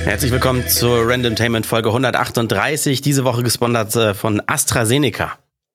Herzlich willkommen zur Randomtainment Folge 138, diese Woche gesponsert von AstraZeneca.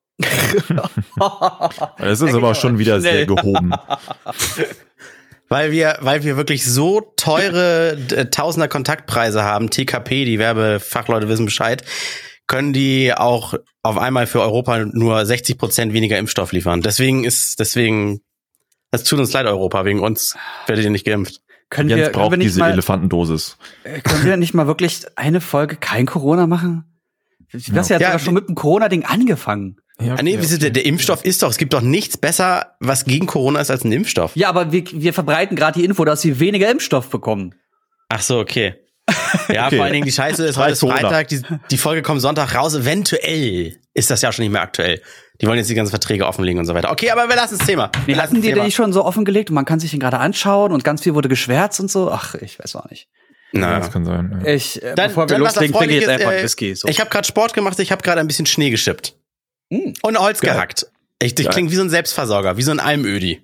Das ist aber schon wieder sehr gehoben. Weil wir wirklich so teure Tausender Kontaktpreise haben, TKP, die Werbefachleute wissen Bescheid, können die auch auf einmal für Europa nur 60% weniger Impfstoff liefern. Deswegen, es tut uns leid, Europa, wegen uns werdet ihr nicht geimpft. Jens braucht diese Elefantendosis. Können wir nicht mal wirklich eine Folge kein Corona machen? Du hast ja sogar schon mit dem Corona-Ding angefangen. Ja, nee, der Impfstoff ist doch, es gibt doch nichts besser, was gegen Corona ist als ein Impfstoff. Ja, aber wir verbreiten gerade die Info, dass wir weniger Impfstoff bekommen. Ach so, okay. Ja, okay. Vor allen Dingen die Scheiße ist, heute ist Freitag, die Folge kommt Sonntag raus, eventuell ist das ja schon nicht mehr aktuell. Die wollen jetzt die ganzen Verträge offenlegen und so weiter. Okay, aber wir lassen das Thema. Nee, hatten die denn nicht schon so offengelegt und man kann sich den gerade anschauen und ganz viel wurde geschwärzt und so? Ach, ich weiß auch nicht. Na, das kann sein. Ja. Bevor wir loslegen, trinke ich jetzt einfach Whisky. So. Ich habe gerade Sport gemacht, ich habe gerade ein bisschen Schnee geschippt. Und Holz gehackt. Ich klinge wie so ein Selbstversorger, wie so ein Almödi.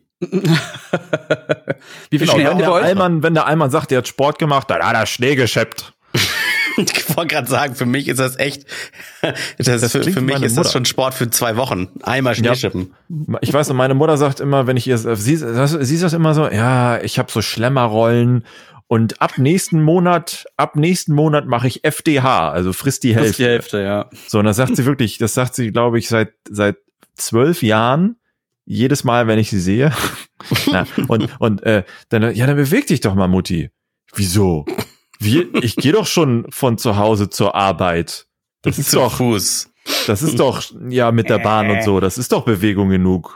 Wie viel Schnee habt ihr bei euch? Wenn der Allmann sagt, er hat Sport gemacht, dann hat er Schnee geschippt. Ich wollte gerade sagen, für mich ist das echt, für mich ist das schon Sport für 2 Wochen. Einmal Schnee schippen. Ich weiß, und meine Mutter sagt immer, wenn ich ihr, sie sagt immer so, ja, ich habe so Schlemmerrollen und ab nächsten Monat mache ich FDH, also frisst die Hälfte. Frisst die Hälfte, ja. So, und das sagt sie, glaube ich, seit 12 Jahren. Jedes Mal, wenn ich sie sehe. Na, dann beweg dich doch mal, Mutti. Wieso? Ich gehe doch schon von zu Hause zur Arbeit. Das ist doch Fuß. Das ist doch mit der Bahn und so. Das ist doch Bewegung genug.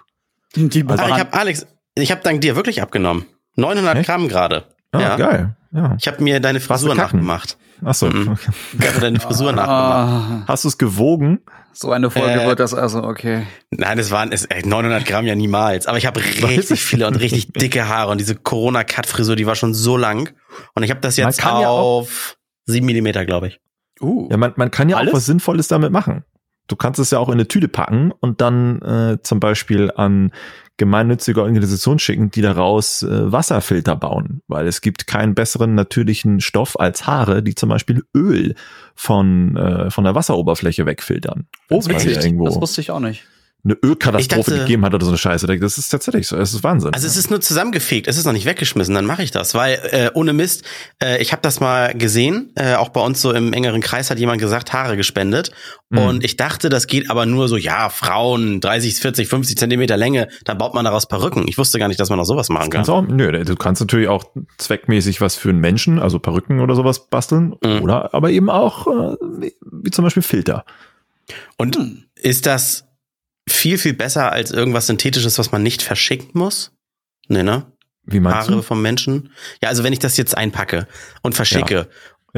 Ich habe dank dir wirklich abgenommen. 900 Gramm gerade. Ah, ja. Geil. Ja. Ich habe mir deine Frisur nachgemacht. Ach so. Okay. Ich habe deine Frisur nachgemacht. Hast du es gewogen? So eine Folge wird das also, okay. Nein, es waren 900 Gramm ja niemals. Aber ich habe richtig viele und richtig dicke Haare. Und diese Corona-Cut-Frisur, die war schon so lang. Und ich habe das jetzt auf 7 Millimeter, glaube ich. Ja, man kann ja auch was Sinnvolles damit machen. Du kannst es ja auch in eine Tüte packen und dann zum Beispiel an gemeinnützige Organisationen schicken, die daraus Wasserfilter bauen. Weil es gibt keinen besseren natürlichen Stoff als Haare, die zum Beispiel Öl von der Wasseroberfläche wegfiltern. Witzig. Das wusste ich auch nicht. Eine Ölkatastrophe gegeben hat oder so eine Scheiße. Das ist tatsächlich so. Es ist Wahnsinn. Also es ist nur zusammengefegt. Es ist noch nicht weggeschmissen. Dann mache ich das. Weil ohne Mist, ich habe das mal gesehen. Auch bei uns so im engeren Kreis hat jemand gesagt, Haare gespendet. Und ich dachte, das geht aber nur so, Frauen, 30, 40, 50 Zentimeter Länge. Dann baut man daraus Perücken. Ich wusste gar nicht, dass man noch sowas machen kann. Du kannst natürlich auch zweckmäßig was für einen Menschen, also Perücken oder sowas basteln. Oder aber eben auch wie zum Beispiel Filter. Und ist das viel, viel besser als irgendwas Synthetisches, was man nicht verschicken muss? Nee, ne? Wie meinst Haare du? vom Menschen? Ja, also wenn ich das jetzt einpacke und verschicke,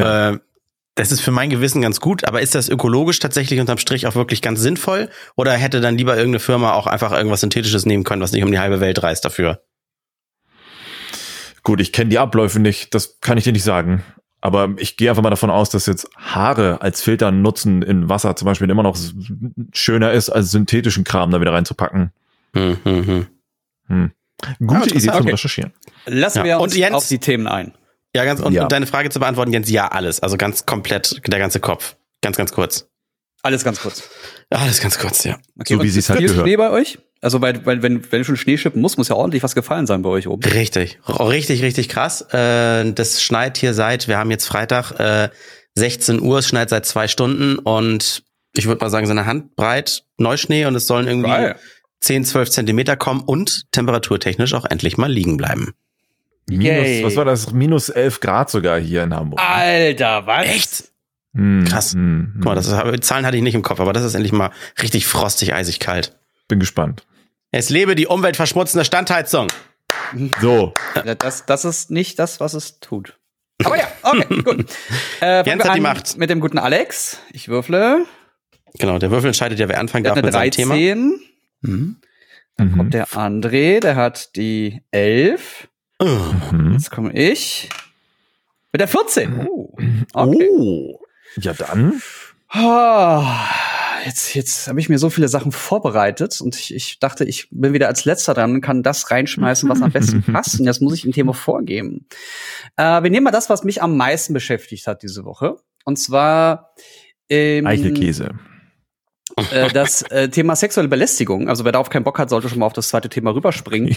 das ist für mein Gewissen ganz gut, aber ist das ökologisch tatsächlich unterm Strich auch wirklich ganz sinnvoll? Oder hätte dann lieber irgendeine Firma auch einfach irgendwas Synthetisches nehmen können, was nicht um die halbe Welt reist dafür? Gut, ich kenne die Abläufe nicht, das kann ich dir nicht sagen. Aber ich gehe einfach mal davon aus, dass jetzt Haare als Filter nutzen in Wasser zum Beispiel immer noch schöner ist, als synthetischen Kram da wieder reinzupacken. Gute Idee zum Recherchieren. Lassen wir uns Jens, auf die Themen ein. Ja, und deine Frage zu beantworten, Jens, alles. Also ganz komplett, der ganze Kopf. Ganz, ganz kurz. Alles ganz kurz. Alles ganz kurz, ja. Okay, so wie sie es halt gehört. Schnee bei euch? Also weil wenn schon Schnee schippen muss ja ordentlich was gefallen sein bei euch oben. Richtig, richtig krass. Das schneit hier wir haben jetzt Freitag 16 Uhr, es schneit seit 2 Stunden und ich würde mal sagen, so eine Handbreit Neuschnee und es sollen irgendwie 10, 12 Zentimeter kommen und temperaturtechnisch auch endlich mal liegen bleiben. Was war das? Minus 11 Grad sogar hier in Hamburg. Alter, was? Echt? Krass. Guck mal, Zahlen hatte ich nicht im Kopf, aber das ist endlich mal richtig frostig, eisig kalt. Bin gespannt. Es lebe die umweltverschmutzende Standheizung. So. Ja, das ist nicht das, was es tut. Aber ja, okay, gut. Jens hat die Macht. Mit dem guten Alex. Ich würfle. Genau, der Würfel entscheidet ja, wer anfangen darf mit seinem Thema. 13. Dann kommt der André, der hat die 11. Jetzt komme ich mit der 14. Okay. Ja dann. jetzt habe ich mir so viele Sachen vorbereitet und ich dachte, ich bin wieder als Letzter dran und kann das reinschmeißen, was am besten passt. Und jetzt muss ich ein Thema vorgeben. Wir nehmen mal das, was mich am meisten beschäftigt hat diese Woche. Und zwar Eichelkäse. Das Thema sexuelle Belästigung. Also wer darauf keinen Bock hat, sollte schon mal auf das zweite Thema rüberspringen.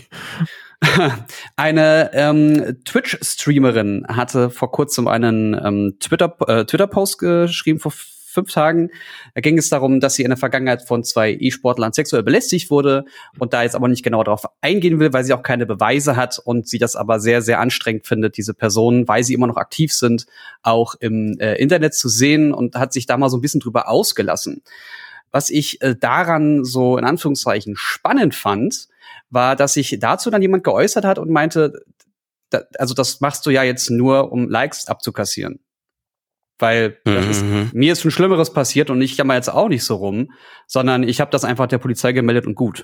Eine Twitch-Streamerin hatte vor kurzem einen Twitter-Post geschrieben, vor 5 Tagen. Da ging es darum, dass sie in der Vergangenheit von 2 E-Sportlern sexuell belästigt wurde und da jetzt aber nicht genau darauf eingehen will, weil sie auch keine Beweise hat und sie das aber sehr, sehr anstrengend findet, diese Personen, weil sie immer noch aktiv sind, auch im Internet zu sehen, und hat sich da mal so ein bisschen drüber ausgelassen. Was ich daran so in Anführungszeichen spannend fand, war, dass sich dazu dann jemand geäußert hat und meinte, also das machst du ja jetzt nur, um Likes abzukassieren. Weil mir ist schon Schlimmeres passiert und ich jammer jetzt auch nicht so rum, sondern ich habe das einfach der Polizei gemeldet und gut.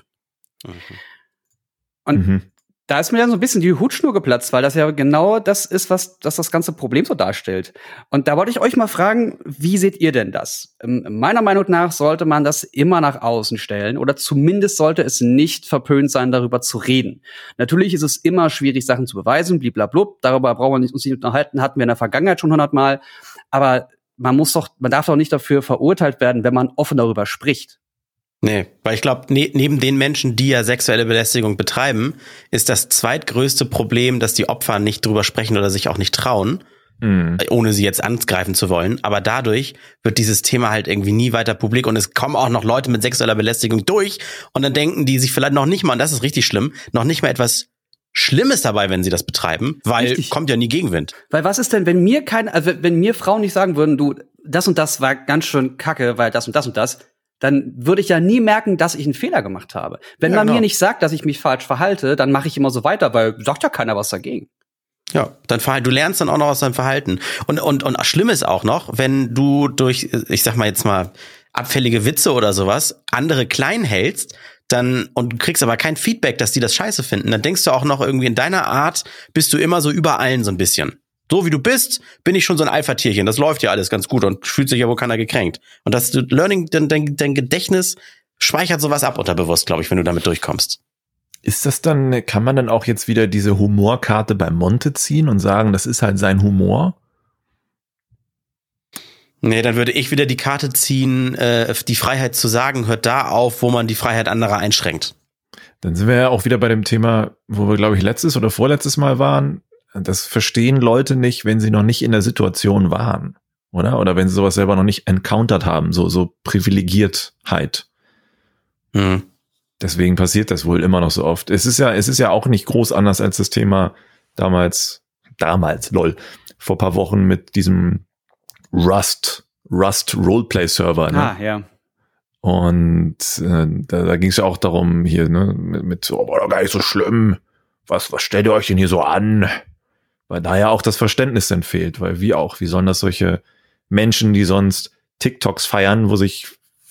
Und da ist mir dann so ein bisschen die Hutschnur geplatzt, weil das ja genau das ist, was das ganze Problem so darstellt. Und da wollte ich euch mal fragen, wie seht ihr denn das? Meiner Meinung nach sollte man das immer nach außen stellen oder zumindest sollte es nicht verpönt sein, darüber zu reden. Natürlich ist es immer schwierig, Sachen zu beweisen, bliblablub, darüber brauchen wir uns nicht unterhalten, hatten wir in der Vergangenheit schon 100-mal. Aber man darf doch nicht dafür verurteilt werden, wenn man offen darüber spricht. Nee, weil ich glaube, neben den Menschen, die ja sexuelle Belästigung betreiben, ist das zweitgrößte Problem, dass die Opfer nicht drüber sprechen oder sich auch nicht trauen, ohne sie jetzt angreifen zu wollen. Aber dadurch wird dieses Thema halt irgendwie nie weiter publik und es kommen auch noch Leute mit sexueller Belästigung durch und dann denken die sich vielleicht noch nicht mal, und das ist richtig schlimm, noch nicht mal etwas Schlimmes dabei, wenn sie das betreiben, weil kommt ja nie Gegenwind. Weil was ist denn, wenn mir Frauen nicht sagen würden, du, das und das war ganz schön kacke, weil das und das und das, dann würde ich ja nie merken, dass ich einen Fehler gemacht habe. Wenn man mir nicht sagt, dass ich mich falsch verhalte, dann mache ich immer so weiter, weil sagt ja keiner was dagegen. Ja, du lernst dann auch noch aus deinem Verhalten. Und schlimm ist auch noch, wenn du durch, ich sag mal jetzt mal, abfällige Witze oder sowas, andere klein hältst, dann, und du kriegst aber kein Feedback, dass die das scheiße finden, dann denkst du auch noch irgendwie in deiner Art, bist du immer so über allen so ein bisschen. So wie du bist, bin ich schon so ein Alpha-Tierchen. Das läuft ja alles ganz gut und fühlt sich ja wohl keiner gekränkt. Und das Learning, dein Gedächtnis speichert sowas ab unterbewusst, glaube ich, wenn du damit durchkommst. Ist das dann, kann man dann auch jetzt wieder diese Humorkarte bei Monte ziehen und sagen, das ist halt sein Humor? Nee, dann würde ich wieder die Karte ziehen, die Freiheit zu sagen hört da auf, wo man die Freiheit anderer einschränkt. Dann sind wir ja auch wieder bei dem Thema, wo wir, glaube ich, letztes oder vorletztes Mal waren. Das verstehen Leute nicht, wenn sie noch nicht in der Situation waren, oder? Oder wenn sie sowas selber noch nicht encountered haben, so Privilegiertheit. Deswegen passiert das wohl immer noch so oft. Es ist ja auch nicht groß anders als das Thema damals, vor ein paar Wochen mit diesem Rust Roleplay-Server, ne? Ah, ja. Und da ging es ja auch darum, hier, ne, mit war doch gar nicht so schlimm. Was stellt ihr euch denn hier so an? Weil da ja auch das Verständnis dann fehlt, weil wie sollen das solche Menschen, die sonst TikToks feiern, wo sich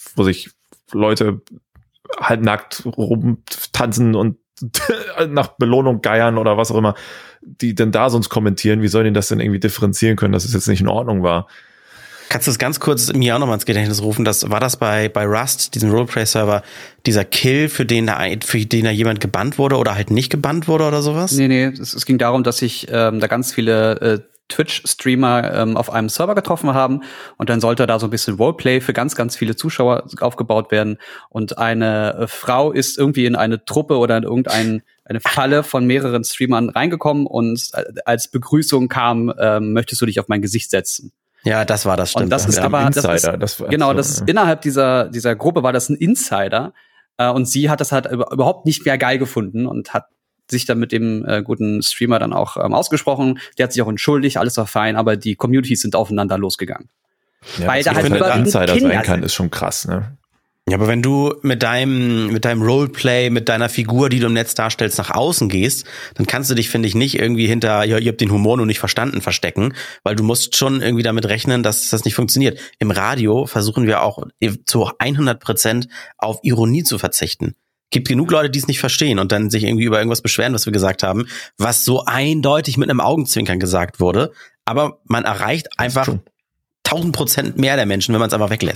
Leute halbnackt rumtanzen und nach Belohnung geiern oder was auch immer, die denn da sonst kommentieren, wie sollen die das denn irgendwie differenzieren können, dass es jetzt nicht in Ordnung war? Kannst du das ganz kurz mir auch nochmal ins Gedächtnis rufen? War das bei Rust, diesem Roleplay-Server, dieser Kill, für den da jemand gebannt wurde oder halt nicht gebannt wurde oder sowas? Nee, es ging darum, dass sich da ganz viele Twitch-Streamer auf einem Server getroffen haben und dann sollte da so ein bisschen Roleplay für ganz, ganz viele Zuschauer aufgebaut werden und eine Frau ist irgendwie in eine Truppe oder in eine Falle von mehreren Streamern reingekommen und als Begrüßung kam, möchtest du dich auf mein Gesicht setzen? Ja, das war das, stimmt. Und das ist aber Insider. Innerhalb dieser Gruppe war das ein Insider und sie hat das halt überhaupt nicht mehr geil gefunden und hat sich dann mit dem guten Streamer dann auch ausgesprochen. Der hat sich auch entschuldigt, alles war fein, aber die Communities sind aufeinander losgegangen. Ja, weil da halt Insider sein kann, ist schon krass, ne? Ja, aber wenn du mit deinem Roleplay, mit deiner Figur, die du im Netz darstellst, nach außen gehst, dann kannst du dich, finde ich, nicht irgendwie hinter, ja, ihr habt den Humor nur nicht verstanden, verstecken, weil du musst schon irgendwie damit rechnen, dass das nicht funktioniert. Im Radio versuchen wir auch zu 100% auf Ironie zu verzichten. Gibt genug Leute, die es nicht verstehen und dann sich irgendwie über irgendwas beschweren, was wir gesagt haben, was so eindeutig mit einem Augenzwinkern gesagt wurde, aber man erreicht einfach 1000% mehr der Menschen, wenn man es einfach weglässt.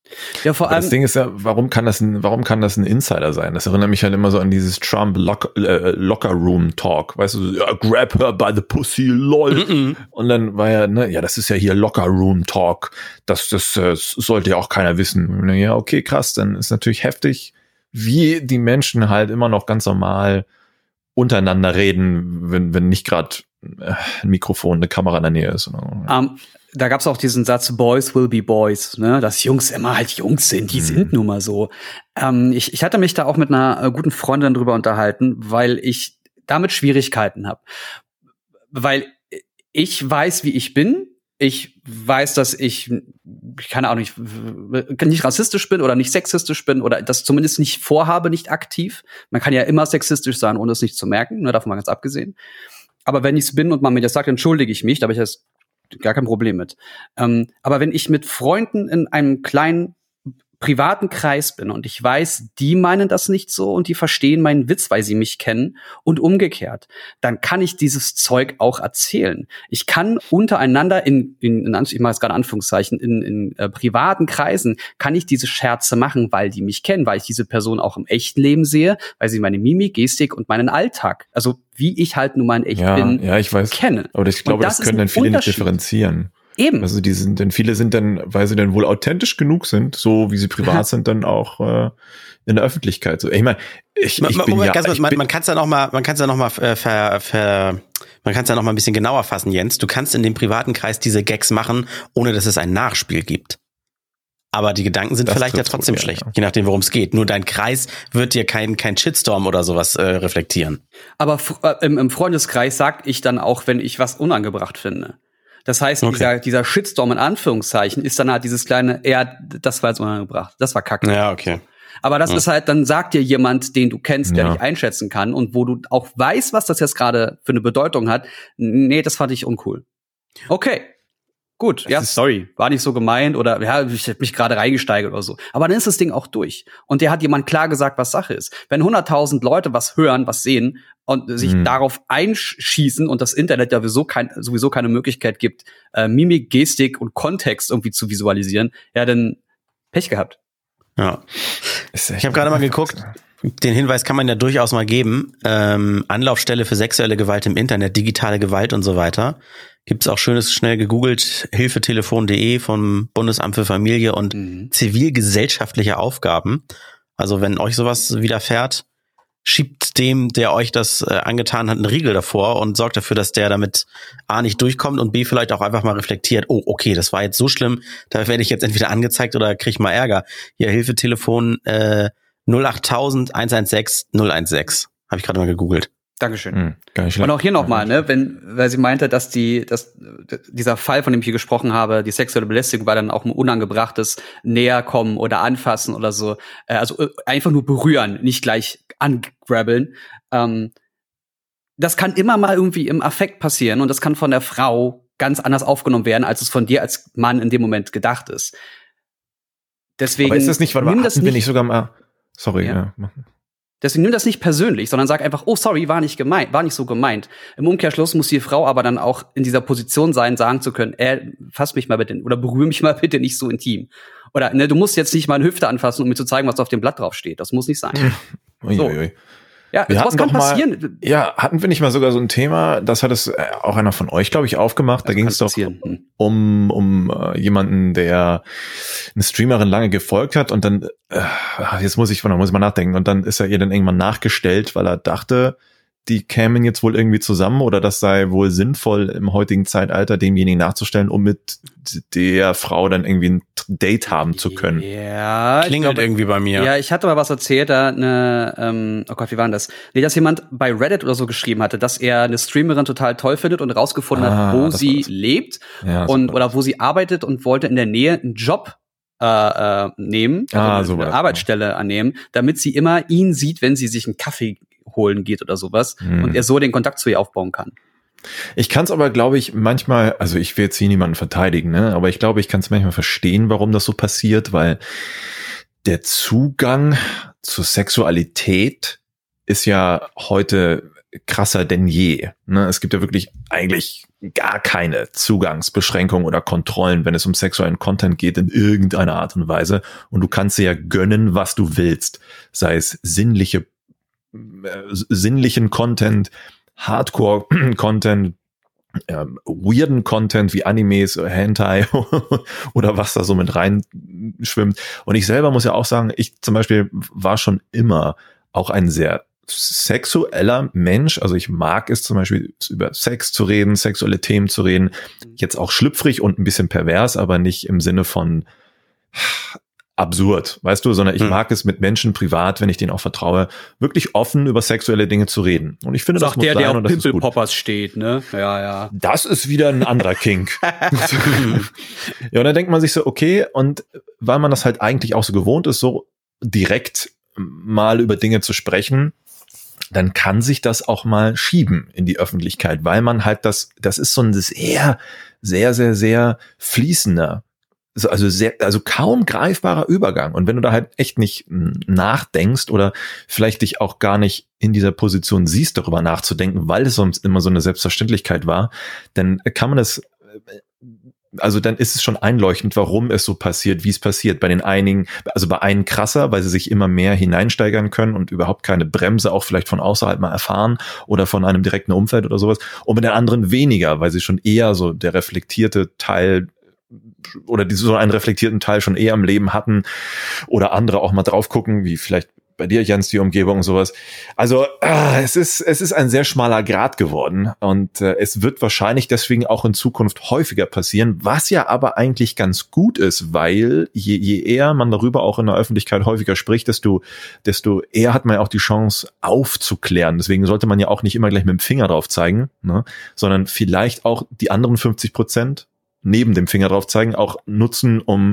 Ja, vor allem. Das Ding ist ja, warum kann das ein Insider sein? Das erinnert mich halt immer so an dieses Trump Locker Room Talk. Weißt du, ja, grab her by the pussy, lol. Und dann war ja, ja, das ist ja hier Locker Room Talk. Das sollte ja auch keiner wissen. Ja, okay, krass, dann ist natürlich heftig, wie die Menschen halt immer noch ganz normal untereinander reden, wenn nicht gerade ein Mikrofon, eine Kamera in der Nähe ist. Da gab's auch diesen Satz, Boys will be boys, ne? Dass Jungs immer halt Jungs sind, die sind nun mal so. Ich hatte mich da auch mit einer guten Freundin drüber unterhalten, weil ich damit Schwierigkeiten habe. Weil ich weiß, wie ich bin. Ich weiß, dass ich, keine Ahnung, nicht rassistisch bin oder nicht sexistisch bin oder das zumindest nicht vorhabe, nicht aktiv. Man kann ja immer sexistisch sein, ohne es nicht zu merken, ne, davon mal ganz abgesehen. Aber wenn ich es bin und man mir das sagt, entschuldige ich mich, da habe ich das gar kein Problem mit. Aber wenn ich mit Freunden in einem kleinen privaten Kreis bin und ich weiß, die meinen das nicht so und die verstehen meinen Witz, weil sie mich kennen und umgekehrt, dann kann ich dieses Zeug auch erzählen. Ich kann untereinander ich mache jetzt gerade Anführungszeichen, in privaten Kreisen kann ich diese Scherze machen, weil die mich kennen, weil ich diese Person auch im echten Leben sehe, weil sie meine Mimik, Gestik und meinen Alltag, also wie ich halt nun mal in echt bin, ich weiß, kenne. Aber ich glaube, das können dann viele nicht differenzieren. Eben. Also viele sind dann, weil sie dann wohl authentisch genug sind, so wie sie privat sind, dann auch in der Öffentlichkeit. So, ich meine, man kann es ja noch mal ein bisschen genauer fassen, Jens. Du kannst in dem privaten Kreis diese Gags machen, ohne dass es ein Nachspiel gibt. Aber die Gedanken sind vielleicht ja trotzdem schlecht, je nachdem, worum es geht. Nur dein Kreis wird dir kein Shitstorm oder sowas reflektieren. Aber im Freundeskreis sag ich dann auch, wenn ich was unangebracht finde. Das heißt, dieser Shitstorm in Anführungszeichen ist dann halt dieses kleine, das war jetzt unangebracht, das war kacke. Ja, okay. Aber das ist halt, dann sagt dir jemand, den du kennst, der dich einschätzen kann und wo du auch weißt, was das jetzt gerade für eine Bedeutung hat. Nee, das fand ich uncool. Okay. Gut, ja, sorry, war nicht so gemeint oder ja, ich hätte mich gerade reingesteigert oder so. Aber dann ist das Ding auch durch. Und der hat jemand klar gesagt, was Sache ist. Wenn 100.000 Leute was hören, was sehen und sich darauf einschießen und das Internet ja sowieso keine Möglichkeit gibt, Mimik, Gestik und Kontext irgendwie zu visualisieren, ja, dann Pech gehabt. Ja. Ich habe gerade mal geguckt. Den Hinweis kann man ja durchaus mal geben. Anlaufstelle für sexuelle Gewalt im Internet, digitale Gewalt und so weiter. Gibt's auch schönes, schnell gegoogelt, hilfetelefon.de vom Bundesamt für Familie und zivilgesellschaftliche Aufgaben. Also wenn euch sowas widerfährt, schiebt dem, der euch das angetan hat, einen Riegel davor und sorgt dafür, dass der damit A nicht durchkommt und B vielleicht auch einfach mal reflektiert, oh, okay, das war jetzt so schlimm, da werde ich jetzt entweder angezeigt oder kriege mal Ärger. Hier, Hilfetelefon 08000 116 016. Habe ich gerade mal gegoogelt. Dankeschön. Und auch hier nochmal, ne, weil sie meinte, dass dieser Fall, von dem ich hier gesprochen habe, die sexuelle Belästigung war dann auch ein unangebrachtes Näherkommen oder Anfassen oder so. Also einfach nur berühren, nicht gleich angrabbeln. Das kann immer mal irgendwie im Affekt passieren und das kann von der Frau ganz anders aufgenommen werden, als es von dir als Mann in dem Moment gedacht ist. Deswegen. Aber ist das nicht, bin ich sogar mal, sorry, ja. Deswegen nimm das nicht persönlich, sondern sag einfach, oh, sorry, war nicht so gemeint. Im Umkehrschluss muss die Frau aber dann auch in dieser Position sein, sagen zu können, fass mich mal bitte oder berühre mich mal bitte nicht so intim. Oder, ne, du musst jetzt nicht mal eine Hüfte anfassen, um mir zu zeigen, was auf dem Blatt drauf steht. Das muss nicht sein. So. Ja, was kann passieren? Hatten wir nicht mal sogar so ein Thema, das hat es auch einer von euch, glaube ich, aufgemacht. Da ging es doch um jemanden, der eine Streamerin lange gefolgt hat und dann, jetzt muss ich mal nachdenken, und dann ist er ihr dann irgendwann nachgestellt, weil er dachte, die kämen jetzt wohl irgendwie zusammen oder das sei wohl sinnvoll im heutigen Zeitalter, demjenigen nachzustellen, um mit der Frau dann irgendwie ein Date haben zu können. Ja, klingelt irgendwie bei mir. Ja, ich hatte mal was erzählt, da oh Gott, wie war denn das? Nee, dass jemand bei Reddit oder so geschrieben hatte, dass er eine Streamerin total toll findet und rausgefunden hat, wo sie lebt oder wo sie arbeitet und wollte in der Nähe einen Job nehmen, also eine Arbeitsstelle annehmen, damit sie immer ihn sieht, wenn sie sich einen Kaffee holen geht oder sowas und er so den Kontakt zu ihr aufbauen kann. Ich kann es aber, glaube ich, manchmal, also ich will jetzt hier niemanden verteidigen, ne, aber ich glaube, ich kann es manchmal verstehen, warum das so passiert, weil der Zugang zur Sexualität ist ja heute krasser denn je. Ne? Es gibt ja wirklich eigentlich gar keine Zugangsbeschränkungen oder Kontrollen, wenn es um sexuellen Content geht in irgendeiner Art und Weise. Und du kannst dir ja gönnen, was du willst. Sei es sinnlichen Content, Hardcore-Content, weirden Content wie Animes, Hentai oder was da so mit reinschwimmt. Und ich selber muss ja auch sagen, ich zum Beispiel war schon immer auch ein sehr sexueller Mensch. Also ich mag es zum Beispiel über Sex zu reden, sexuelle Themen zu reden. Jetzt auch schlüpfrig und ein bisschen pervers, aber nicht im Sinne von absurd, weißt du, sondern ich mag es mit Menschen privat, wenn ich denen auch vertraue, wirklich offen über sexuelle Dinge zu reden. Und ich finde, das muss sein der und auf das ist gut. Pimple-Poppers steht, ne? Ja. Das ist wieder ein anderer Kink. Ja, und dann denkt man sich so, okay, und weil man das halt eigentlich auch so gewohnt ist, so direkt mal über Dinge zu sprechen, dann kann sich das auch mal schieben in die Öffentlichkeit, weil man halt das ist so ein sehr fließender, also kaum greifbarer Übergang. Und wenn du da halt echt nicht nachdenkst oder vielleicht dich auch gar nicht in dieser Position siehst, darüber nachzudenken, weil es sonst immer so eine Selbstverständlichkeit war, dann kann man das, also dann ist es schon einleuchtend, warum es so passiert, wie es passiert. Bei den einigen, also bei einen krasser, weil sie sich immer mehr hineinsteigern können und überhaupt keine Bremse auch vielleicht von außerhalb mal erfahren oder von einem direkten Umfeld oder sowas. Und bei den anderen weniger, weil sie schon eher so der reflektierte Teil oder die so einen reflektierten Teil schon eher im Leben hatten oder andere auch mal drauf gucken, wie vielleicht bei dir, Jens, die Umgebung und sowas. Also es ist ein sehr schmaler Grat geworden und es wird wahrscheinlich deswegen auch in Zukunft häufiger passieren, was ja aber eigentlich ganz gut ist, weil je eher man darüber auch in der Öffentlichkeit häufiger spricht, desto eher hat man ja auch die Chance aufzuklären. Deswegen sollte man ja auch nicht immer gleich mit dem Finger drauf zeigen, ne? Sondern vielleicht auch die anderen 50% neben dem Finger drauf zeigen, auch nutzen, um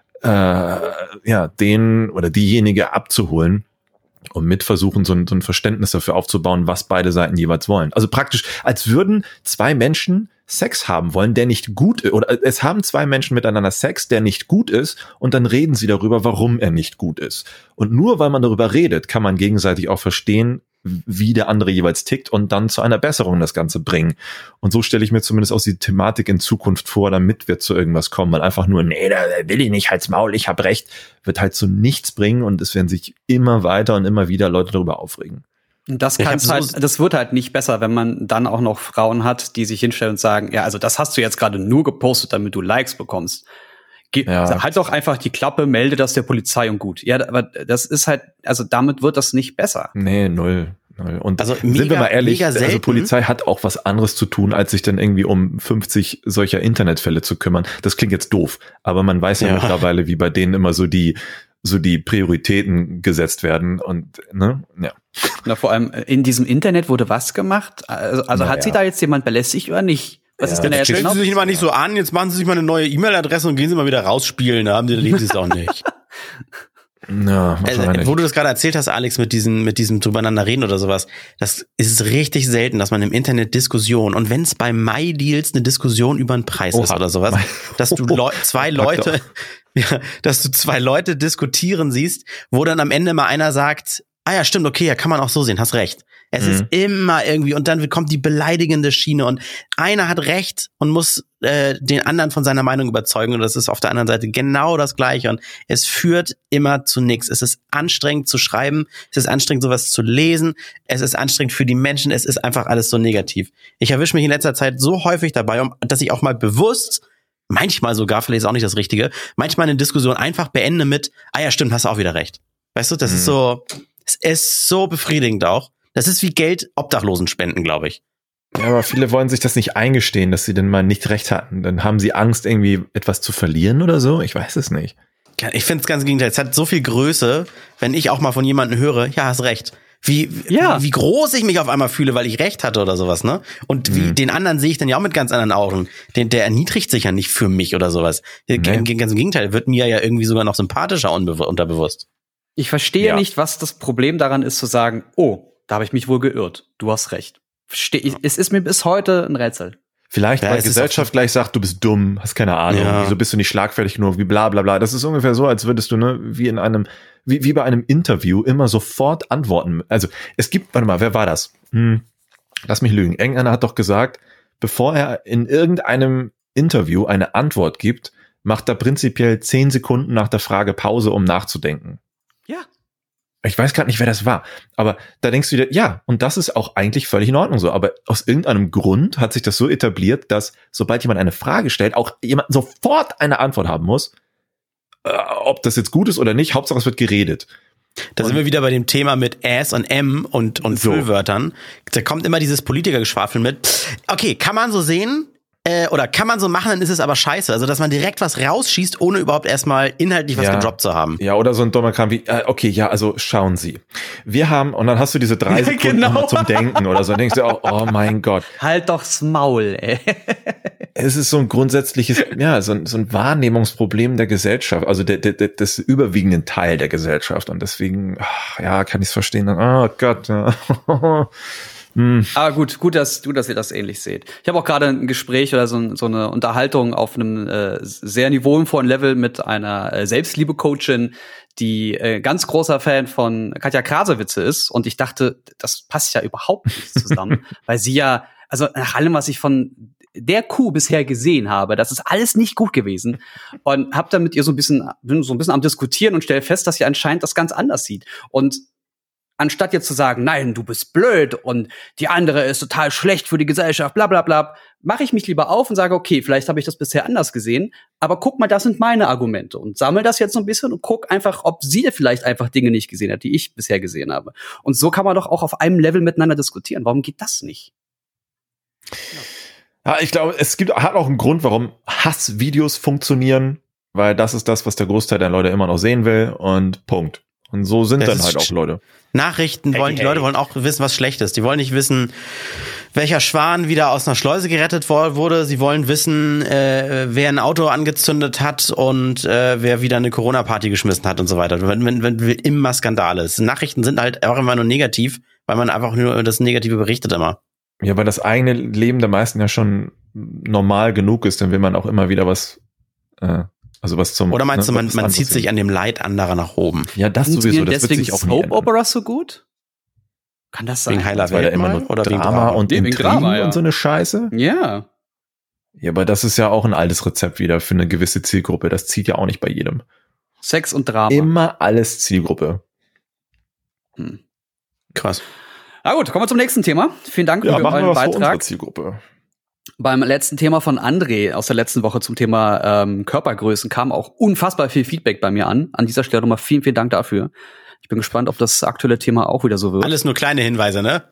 den oder diejenige abzuholen und mit versuchen, so ein Verständnis dafür aufzubauen, was beide Seiten jeweils wollen. Also praktisch, als würden zwei Menschen Sex haben wollen, der nicht gut ist, oder es haben zwei Menschen miteinander Sex, der nicht gut ist, und dann reden sie darüber, warum er nicht gut ist. Und nur weil man darüber redet, kann man gegenseitig auch verstehen, wie der andere jeweils tickt und dann zu einer Besserung das Ganze bringen. Und so stelle ich mir zumindest auch die Thematik in Zukunft vor, damit wir zu irgendwas kommen. Weil einfach nur, nee, da will ich nicht, halt's Maul, ich hab recht, wird halt zu nichts bringen und es werden sich immer weiter und immer wieder Leute darüber aufregen. Das wird halt nicht besser, wenn man dann auch noch Frauen hat, die sich hinstellen und sagen, ja, also das hast du jetzt gerade nur gepostet, damit du Likes bekommst. Halt doch einfach die Klappe, melde das der Polizei und gut. Ja, aber das ist halt, also damit wird das nicht besser. Nee, null. Und also sind wir mal ehrlich, also Polizei hat auch was anderes zu tun, als sich dann irgendwie um 50 solcher Internetfälle zu kümmern. Das klingt jetzt doof, aber man weiß ja mittlerweile, wie bei denen immer so die Prioritäten gesetzt werden und, ne, ja. Na, vor allem in diesem Internet wurde was gemacht? Also hat sich da jetzt jemand belästigt oder nicht? Was ist denn jetzt stellen Sie sich mal nicht so an, jetzt machen Sie sich mal eine neue E-Mail-Adresse und gehen Sie mal wieder rausspielen, da lesen Sie es auch nicht. Ja, wo du das gerade erzählt hast, Alex, mit diesem drübereinander reden oder sowas, das ist richtig selten, dass man im Internet Diskussion, und wenn es bei MyDeals eine Diskussion über einen Preis ist oder sowas, dass du zwei Leute diskutieren siehst, wo dann am Ende mal einer sagt, ah ja, stimmt, okay, ja, kann man auch so sehen, hast recht. Es ist immer irgendwie, und dann kommt die beleidigende Schiene und einer hat recht und muss den anderen von seiner Meinung überzeugen, und das ist auf der anderen Seite genau das Gleiche, und es führt immer zu nichts. Es ist anstrengend zu schreiben, es ist anstrengend sowas zu lesen, es ist anstrengend für die Menschen, es ist einfach alles so negativ. Ich erwische mich in letzter Zeit so häufig dabei, dass ich auch mal bewusst, manchmal sogar, vielleicht ist auch nicht das Richtige, manchmal eine Diskussion einfach beende mit, ah ja, stimmt, hast du auch wieder recht. Weißt du, das ist so, es ist so befriedigend auch. Das ist wie Geld Obdachlosen spenden, glaube ich. Ja, aber viele wollen sich das nicht eingestehen, dass sie denn mal nicht recht hatten. Dann haben sie Angst, irgendwie etwas zu verlieren oder so. Ich weiß es nicht. Ich finde es ganz im Gegenteil. Es hat so viel Größe, wenn ich auch mal von jemandem höre, ja, hast recht. Wie groß ich mich auf einmal fühle, weil ich recht hatte oder sowas, ne? Und wie den anderen sehe ich dann ja auch mit ganz anderen Augen. Der erniedrigt sich ja nicht für mich oder sowas. Nee. Ganz im Gegenteil, wird mir ja irgendwie sogar noch sympathischer unterbewusst. Ich verstehe nicht, was das Problem daran ist, zu sagen, oh, da habe ich mich wohl geirrt. Du hast recht. Es ist mir bis heute ein Rätsel. Vielleicht, weil Gesellschaft gleich sagt, du bist dumm, hast keine Ahnung, wieso bist du nicht schlagfertig genug, wie bla bla bla. Das ist ungefähr so, als würdest du, ne, wie bei einem Interview immer sofort antworten. Also es gibt, warte mal, wer war das? lass mich lügen, irgendeiner hat doch gesagt, bevor er in irgendeinem Interview eine Antwort gibt, macht er prinzipiell 10 Sekunden nach der Frage Pause, um nachzudenken. Ja. Ich weiß gerade nicht, wer das war, aber da denkst du wieder, ja, und das ist auch eigentlich völlig in Ordnung so, aber aus irgendeinem Grund hat sich das so etabliert, dass sobald jemand eine Frage stellt, auch jemand sofort eine Antwort haben muss, ob das jetzt gut ist oder nicht, Hauptsache es wird geredet. Da sind wir wieder bei dem Thema mit Ass und M und Füllwörtern. Da kommt immer dieses Politikergeschwafel mit. Okay, kann man so sehen, oder kann man so machen, dann ist es aber scheiße. Also, dass man direkt was rausschießt, ohne überhaupt erstmal inhaltlich was gedroppt zu haben. Ja, oder so ein dummer Kram wie, okay, ja, also schauen Sie. Wir haben, und dann hast du diese 3 Sekunden genau. zum Denken oder so. Dann denkst du auch, oh mein Gott. Halt doch's Maul, ey. Es ist so ein grundsätzliches, ja, so ein Wahrnehmungsproblem der Gesellschaft, also des überwiegenden Teil der Gesellschaft. Und deswegen, ja, kann ich es verstehen. Oh Gott, ja. Aber gut, dass ihr das ähnlich seht. Ich habe auch gerade ein Gespräch oder so eine Unterhaltung auf einem sehr niveauvollen Level mit einer Selbstliebe-Coachin, die ganz großer Fan von Katja Krasowitze ist. Und ich dachte, das passt ja überhaupt nicht zusammen, weil sie ja, also nach allem, was ich von der Kuh bisher gesehen habe, das ist alles nicht gut gewesen. Und habe dann mit ihr bin so ein bisschen am Diskutieren und stelle fest, dass sie anscheinend das ganz anders sieht. Und anstatt jetzt zu sagen, nein, du bist blöd und die andere ist total schlecht für die Gesellschaft, bla bla bla, mache ich mich lieber auf und sage, okay, vielleicht habe ich das bisher anders gesehen, aber guck mal, das sind meine Argumente und sammle das jetzt so ein bisschen und guck einfach, ob sie vielleicht einfach Dinge nicht gesehen hat, die ich bisher gesehen habe. Und so kann man doch auch auf einem Level miteinander diskutieren. Warum geht das nicht? Ja, ich glaube, hat auch einen Grund, warum Hassvideos funktionieren, weil das ist das, was der Großteil der Leute immer noch sehen will und Punkt. Und so sind dann halt auch Leute. Nachrichten wollen, die Leute wollen auch wissen, was schlecht ist. Die wollen nicht wissen, welcher Schwan wieder aus einer Schleuse gerettet wurde. Sie wollen wissen, wer ein Auto angezündet hat und wer wieder eine Corona-Party geschmissen hat und so weiter. Wenn immer Skandale ist. Nachrichten sind halt auch immer nur negativ, weil man einfach nur das Negative berichtet immer. Ja, weil das eigene Leben der meisten ja schon normal genug ist, dann will man auch immer wieder was was zum... Oder meinst du, man zieht sich an dem Leid anderer nach oben? Ja, das sowieso, das wird sich auch nie ändern. Soap Operas so gut? Kann das sein? Wegen Heiler weil da immer nur oder Drama und Intrigen und so eine Scheiße? Ja. Ja, aber das ist ja auch ein altes Rezept wieder für eine gewisse Zielgruppe. Das zieht ja auch nicht bei jedem. Sex und Drama. Immer alles Zielgruppe. Krass. Na gut, kommen wir zum nächsten Thema. Vielen Dank für euren Beitrag. Zielgruppe. Beim letzten Thema von André aus der letzten Woche zum Thema Körpergrößen kam auch unfassbar viel Feedback bei mir an. An dieser Stelle nochmal vielen, vielen Dank dafür. Ich bin gespannt, ob das aktuelle Thema auch wieder so wird. Alles nur kleine Hinweise, ne?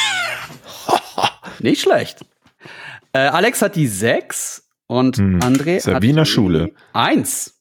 Nicht schlecht. Alex hat die 6 und André Sabiner hat die Schule 1.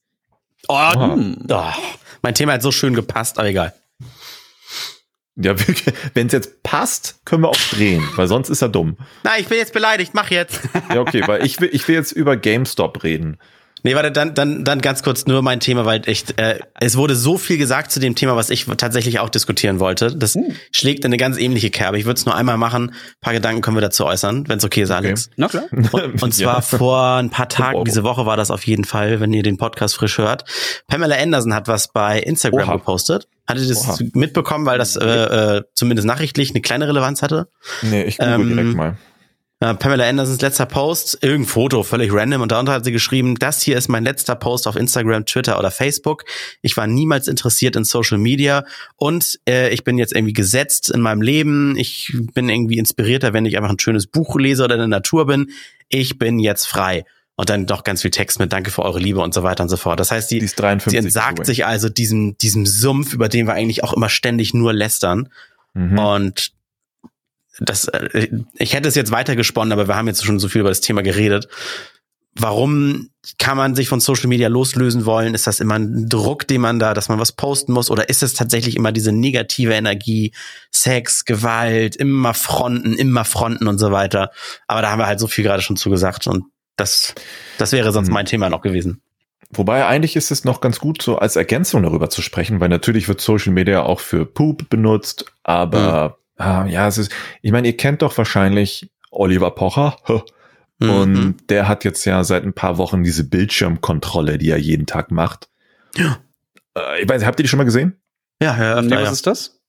Mein Thema hat so schön gepasst, aber egal. Ja, wenn es jetzt passt, können wir auch drehen, weil sonst ist er dumm. Nein, ich bin jetzt beleidigt, mach jetzt. Ja, okay, weil ich will jetzt über GameStop reden. Nee, warte, dann ganz kurz nur mein Thema, weil echt, es wurde so viel gesagt zu dem Thema, was ich tatsächlich auch diskutieren wollte. Das schlägt in eine ganz ähnliche Kerbe. Ich würde es nur einmal machen. Ein paar Gedanken können wir dazu äußern, wenn es okay ist, Alex. Okay. Na klar. Und zwar vor ein paar Tagen, diese Woche war das auf jeden Fall, wenn ihr den Podcast frisch hört. Pamela Anderson hat was bei Instagram gepostet. Hattet ihr das mitbekommen, weil das zumindest nachrichtlich eine kleine Relevanz hatte? Nee, ich google direkt mal. Pamela Andersons letzter Post, irgendein Foto, völlig random, und darunter hat sie geschrieben, das hier ist mein letzter Post auf Instagram, Twitter oder Facebook. Ich war niemals interessiert in Social Media und ich bin jetzt irgendwie gesetzt in meinem Leben. Ich bin irgendwie inspirierter, wenn ich einfach ein schönes Buch lese oder in der Natur bin. Ich bin jetzt frei. Und dann doch ganz viel Text mit Danke für eure Liebe und so weiter und so fort. Das heißt, sie entsagt sich also diesem Sumpf, über den wir eigentlich auch immer ständig nur lästern. Und ich hätte es jetzt weiter gesponnen, aber wir haben jetzt schon so viel über das Thema geredet. Warum kann man sich von Social Media loslösen wollen? Ist das immer ein Druck, den man dass man was posten muss? Oder ist es tatsächlich immer diese negative Energie, Sex, Gewalt, immer Fronten und so weiter? Aber da haben wir halt so viel gerade schon zugesagt und das wäre sonst mein Thema noch gewesen. Wobei eigentlich ist es noch ganz gut, so als Ergänzung darüber zu sprechen, weil natürlich wird Social Media auch für Poop benutzt, aber es ist, ich meine, ihr kennt doch wahrscheinlich Oliver Pocher und der hat jetzt ja seit ein paar Wochen diese Bildschirmkontrolle, die er jeden Tag macht. Ja. Ich weiß, habt ihr die schon mal gesehen? Ja. Was ist das?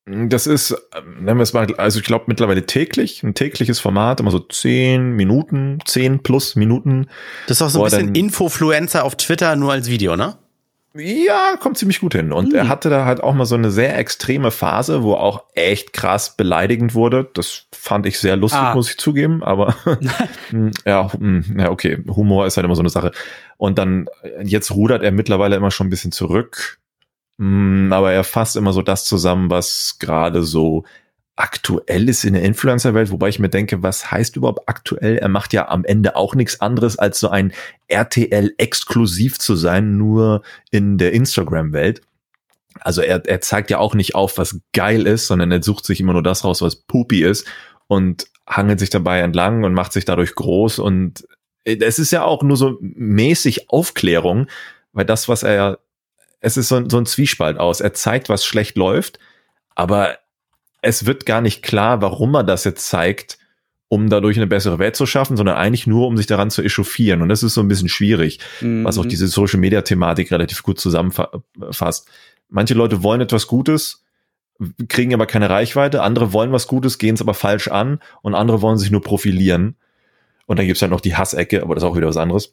Das ist, nennen wir es mal, also ich glaube mittlerweile täglich, ein tägliches Format, immer so 10 plus Minuten. Das ist auch so ein bisschen Infofluencer auf Twitter, nur als Video, ne? Ja, kommt ziemlich gut hin. Und er hatte da halt auch mal so eine sehr extreme Phase, wo auch echt krass beleidigend wurde. Das fand ich sehr lustig, muss ich zugeben. Aber ja, okay, Humor ist halt immer so eine Sache. Und dann, jetzt rudert er mittlerweile immer schon ein bisschen zurück. Aber er fasst immer so das zusammen, was gerade so aktuell ist in der Influencer-Welt, wobei ich mir denke, was heißt überhaupt aktuell? Er macht ja am Ende auch nichts anderes, als so ein RTL-exklusiv zu sein, nur in der Instagram-Welt. Also er zeigt ja auch nicht auf, was geil ist, sondern er sucht sich immer nur das raus, was poopy ist und hangelt sich dabei entlang und macht sich dadurch groß. Und es ist ja auch nur so mäßig Aufklärung, weil das, was es ist so ein Zwiespalt aus. Er zeigt, was schlecht läuft, aber es wird gar nicht klar, warum er das jetzt zeigt, um dadurch eine bessere Welt zu schaffen, sondern eigentlich nur, um sich daran zu echauffieren. Und das ist so ein bisschen schwierig, was auch diese Social-Media-Thematik relativ gut zusammenfasst. Manche Leute wollen etwas Gutes, kriegen aber keine Reichweite. Andere wollen was Gutes, gehen es aber falsch an. Und andere wollen sich nur profilieren. Und dann gibt's halt noch die Hassecke, aber das ist auch wieder was anderes.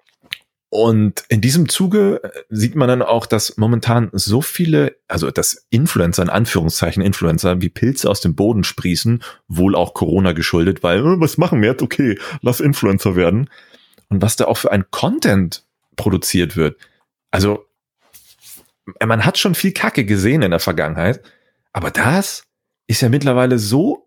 Und in diesem Zuge sieht man dann auch, dass momentan so viele, also dass Influencer, in Anführungszeichen Influencer, wie Pilze aus dem Boden sprießen, wohl auch Corona geschuldet, weil, was machen wir jetzt? Okay, lass Influencer werden. Und was da auch für ein Content produziert wird. Also, man hat schon viel Kacke gesehen in der Vergangenheit, aber das ist ja mittlerweile so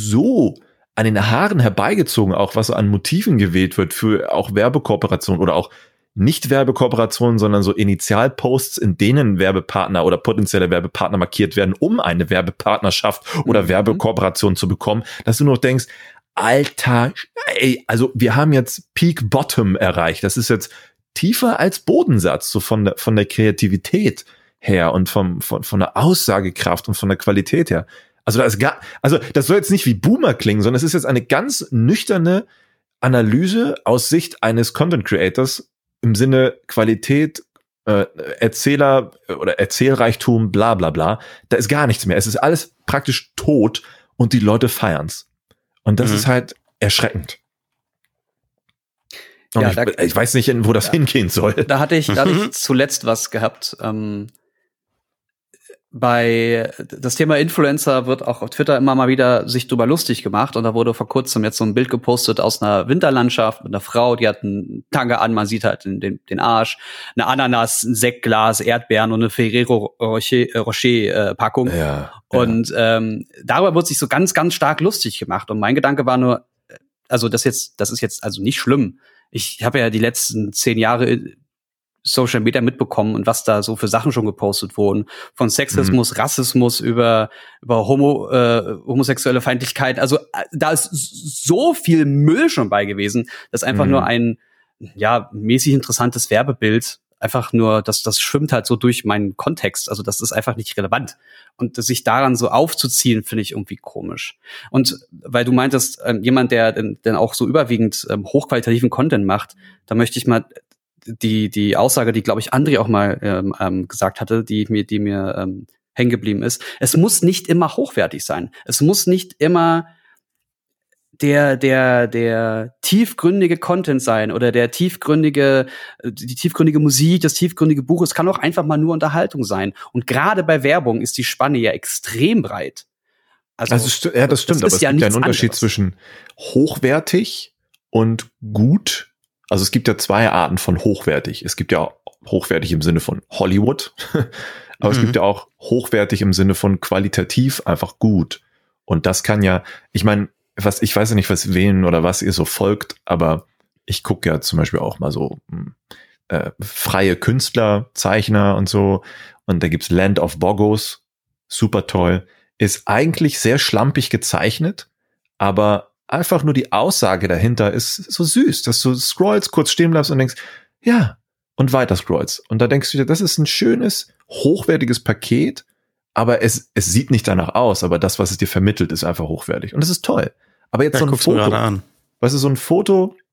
an den Haaren herbeigezogen, auch was so an Motiven gewählt wird für auch Werbekooperationen oder auch nicht Werbekooperationen, sondern so Initialposts, in denen Werbepartner oder potenzielle Werbepartner markiert werden, um eine Werbepartnerschaft oder Werbekooperation zu bekommen, dass du noch denkst, Alter, ey, also wir haben jetzt Peak Bottom erreicht. Das ist jetzt tiefer als Bodensatz, so von der Kreativität her und von der Aussagekraft und von der Qualität her. Also das soll jetzt nicht wie Boomer klingen, sondern es ist jetzt eine ganz nüchterne Analyse aus Sicht eines Content Creators im Sinne Qualität, Erzähler oder Erzählreichtum, bla bla bla. Da ist gar nichts mehr. Es ist alles praktisch tot und die Leute feiern's. Und das ist halt erschreckend. Und ja, ich weiß nicht, wo das hingehen soll. Da hatte ich zuletzt was gehabt. Bei das Thema Influencer wird auch auf Twitter immer mal wieder sich drüber lustig gemacht und da wurde vor kurzem jetzt so ein Bild gepostet aus einer Winterlandschaft mit einer Frau, die hat einen Tanga an, man sieht halt den Arsch, eine Ananas, ein Sektglas, Erdbeeren und eine Ferrero Rocher Packung. Ja. Und darüber wird sich so ganz, ganz stark lustig gemacht und mein Gedanke war nur, also das ist jetzt also nicht schlimm. Ich habe ja die letzten 10 Jahre Social Media mitbekommen und was da so für Sachen schon gepostet wurden. Von Sexismus, Rassismus über homosexuelle Feindlichkeit. Also da ist so viel Müll schon bei gewesen, dass einfach nur ein mäßig interessantes Werbebild einfach nur, das schwimmt halt so durch meinen Kontext. Also das ist einfach nicht relevant. Und sich daran so aufzuziehen, finde ich irgendwie komisch. Und weil du meintest, jemand, der denn auch so überwiegend hochqualitativen Content macht, da möchte ich mal die Aussage, die, glaube ich, André auch mal gesagt hatte, die mir hängen geblieben ist. Es muss nicht immer hochwertig sein. Es muss nicht immer der tiefgründige Content sein oder die tiefgründige Musik, das tiefgründige Buch. Es kann auch einfach mal nur Unterhaltung sein. Und gerade bei Werbung ist die Spanne ja extrem breit. Also das stimmt, aber es gibt ja einen Unterschied zwischen hochwertig und gut. Also es gibt ja 2 Arten von hochwertig. Es gibt ja hochwertig im Sinne von Hollywood, aber es gibt ja auch hochwertig im Sinne von qualitativ einfach gut. Und das kann ja, ich meine, ich weiß ja nicht, wen oder was ihr so folgt, aber ich gucke ja zum Beispiel auch mal so freie Künstler, Zeichner und so. Und da gibt's Land of Boggos, super toll, ist eigentlich sehr schlampig gezeichnet, aber einfach nur die Aussage dahinter ist so süß, dass du scrollst, kurz stehen bleibst und denkst, ja, und weiter scrollst. Und da denkst du dir, das ist ein schönes, hochwertiges Paket, aber es sieht nicht danach aus, aber das, was es dir vermittelt, ist einfach hochwertig. Und das ist toll. Aber jetzt so ein Foto, weißt du, so ein Foto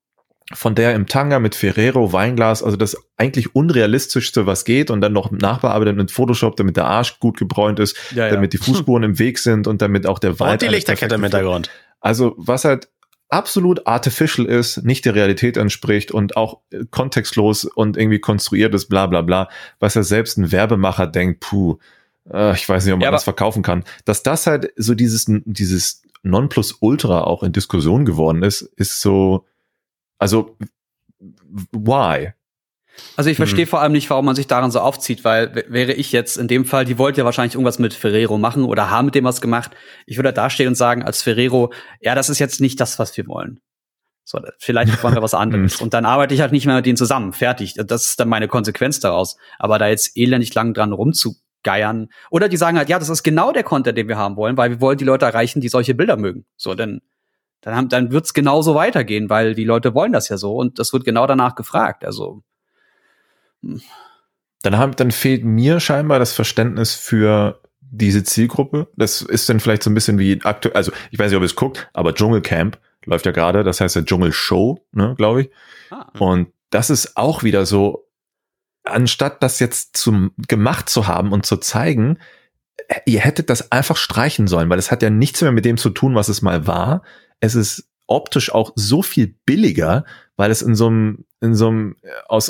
von der im Tanga mit Ferrero, Weinglas, also das eigentlich unrealistischste, was geht, und dann noch nachbearbeitet mit Photoshop, damit der Arsch gut gebräunt ist, damit die Fußspuren im Weg sind und damit auch der Wald. Und die Lichterkette im Hintergrund. Also was halt absolut artificial ist, nicht der Realität entspricht und auch kontextlos und irgendwie konstruiert ist, bla bla bla, was ja selbst ein Werbemacher denkt, ich weiß nicht, ob man das verkaufen kann. Dass das halt so dieses Nonplusultra auch in Diskussion geworden ist so, also why? Also ich verstehe vor allem nicht, warum man sich daran so aufzieht, weil wäre ich jetzt in dem Fall, die wollte ja wahrscheinlich irgendwas mit Ferrero machen oder haben mit dem was gemacht. Ich würde da stehen und sagen, als Ferrero, ja, das ist jetzt nicht das, was wir wollen. So, vielleicht wollen wir was anderes. Und dann arbeite ich halt nicht mehr mit denen zusammen. Fertig. Das ist dann meine Konsequenz daraus. Aber da jetzt elendig lang dran rumzugeiern. Oder die sagen halt, ja, das ist genau der Content, den wir haben wollen, weil wir wollen die Leute erreichen, die solche Bilder mögen. So, dann wird's genauso weitergehen, weil die Leute wollen das ja so und das wird genau danach gefragt. Also Dann fehlt mir scheinbar das Verständnis für diese Zielgruppe. Das ist dann vielleicht so ein bisschen wie aktuell, also ich weiß nicht, ob ihr es guckt, aber Dschungelcamp läuft ja gerade, das heißt ja Dschungelshow, ne, glaube ich. Und das ist auch wieder so, anstatt das jetzt gemacht zu haben und zu zeigen, ihr hättet das einfach streichen sollen, weil es hat ja nichts mehr mit dem zu tun, was es mal war. Es ist optisch auch so viel billiger, weil es in so einem aus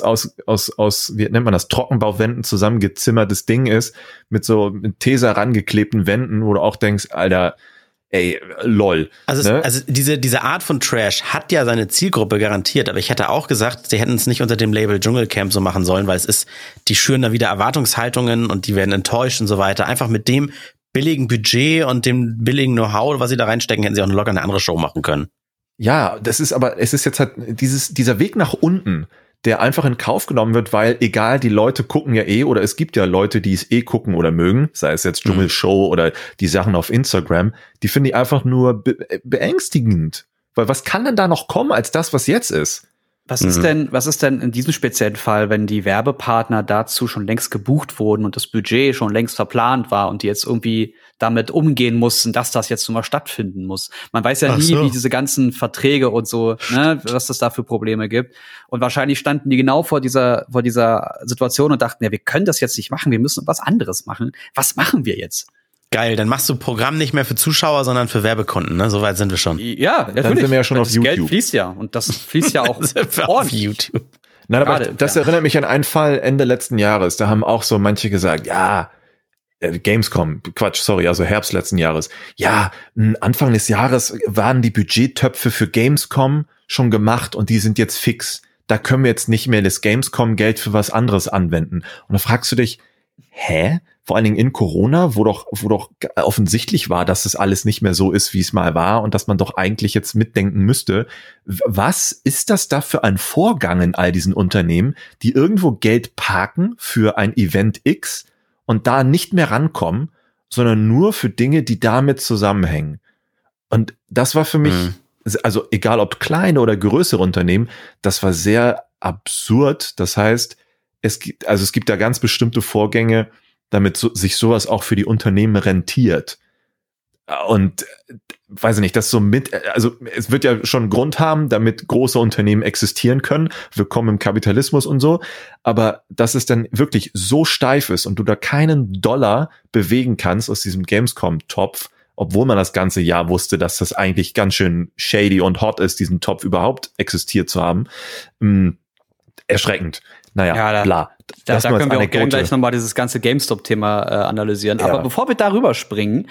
wie nennt man das, Trockenbauwänden zusammengezimmertes Ding ist, mit Tesa rangeklebten Wänden, wo du auch denkst, Alter, ey, lol. Also, ne? Also diese Art von Trash hat ja seine Zielgruppe garantiert, aber ich hätte auch gesagt, sie hätten es nicht unter dem Label Dschungelcamp so machen sollen, weil die schüren da wieder Erwartungshaltungen und die werden enttäuscht und so weiter. Einfach mit dem billigen Budget und dem billigen Know-how, was sie da reinstecken, hätten sie auch locker eine andere Show machen können. Ja, es ist jetzt halt dieser Weg nach unten, der einfach in Kauf genommen wird, weil egal, die Leute gucken ja oder es gibt ja Leute, die es gucken oder mögen, sei es jetzt Dschungelshow oder die Sachen auf Instagram, die finde ich einfach nur beängstigend. Weil was kann denn da noch kommen als das, was jetzt ist? Was ist denn in diesem speziellen Fall, wenn die Werbepartner dazu schon längst gebucht wurden und das Budget schon längst verplant war und die jetzt irgendwie damit umgehen mussten, dass das jetzt nun mal stattfinden muss? Man weiß ja nie, wie diese ganzen Verträge und so, ne, was es da für Probleme gibt. Und wahrscheinlich standen die genau vor dieser Situation und dachten, ja, wir können das jetzt nicht machen, wir müssen was anderes machen. Was machen wir jetzt? Geil, dann machst du Programm nicht mehr für Zuschauer, sondern für Werbekunden, ne? Soweit sind wir schon. Ja, natürlich. Dann sind wir ja schon auf YouTube. Das Geld fließt ja und das fließt ja auch auf YouTube. Nein, aber das erinnert mich an einen Fall Ende letzten Jahres. Da haben auch so manche gesagt, ja, Gamescom, also Herbst letzten Jahres. Ja, Anfang des Jahres waren die Budgettöpfe für Gamescom schon gemacht und die sind jetzt fix. Da können wir jetzt nicht mehr das Gamescom-Geld für was anderes anwenden. Und da fragst du dich, hä? Vor allen Dingen in Corona, wo doch offensichtlich war, dass es alles nicht mehr so ist, wie es mal war und dass man doch eigentlich jetzt mitdenken müsste. Was ist das da für ein Vorgang in all diesen Unternehmen, die irgendwo Geld parken für ein Event X und da nicht mehr rankommen, sondern nur für Dinge, die damit zusammenhängen? Und das war für mich, also egal ob kleine oder größere Unternehmen, das war sehr absurd. Das heißt, es gibt da ganz bestimmte Vorgänge, damit sich sowas auch für die Unternehmen rentiert. Und weiß ich nicht, das so also es wird ja schon einen Grund haben, damit große Unternehmen existieren können. Willkommen im Kapitalismus und so. Aber dass es dann wirklich so steif ist und du da keinen Dollar bewegen kannst aus diesem Gamescom-Topf, obwohl man das ganze Jahr wusste, dass das eigentlich ganz schön shady und hot ist, diesen Topf überhaupt existiert zu haben. Erschreckend. Naja, bla. Da können wir auch gerne gleich nochmal dieses ganze GameStop-Thema analysieren. Ja. Aber bevor wir darüber springen,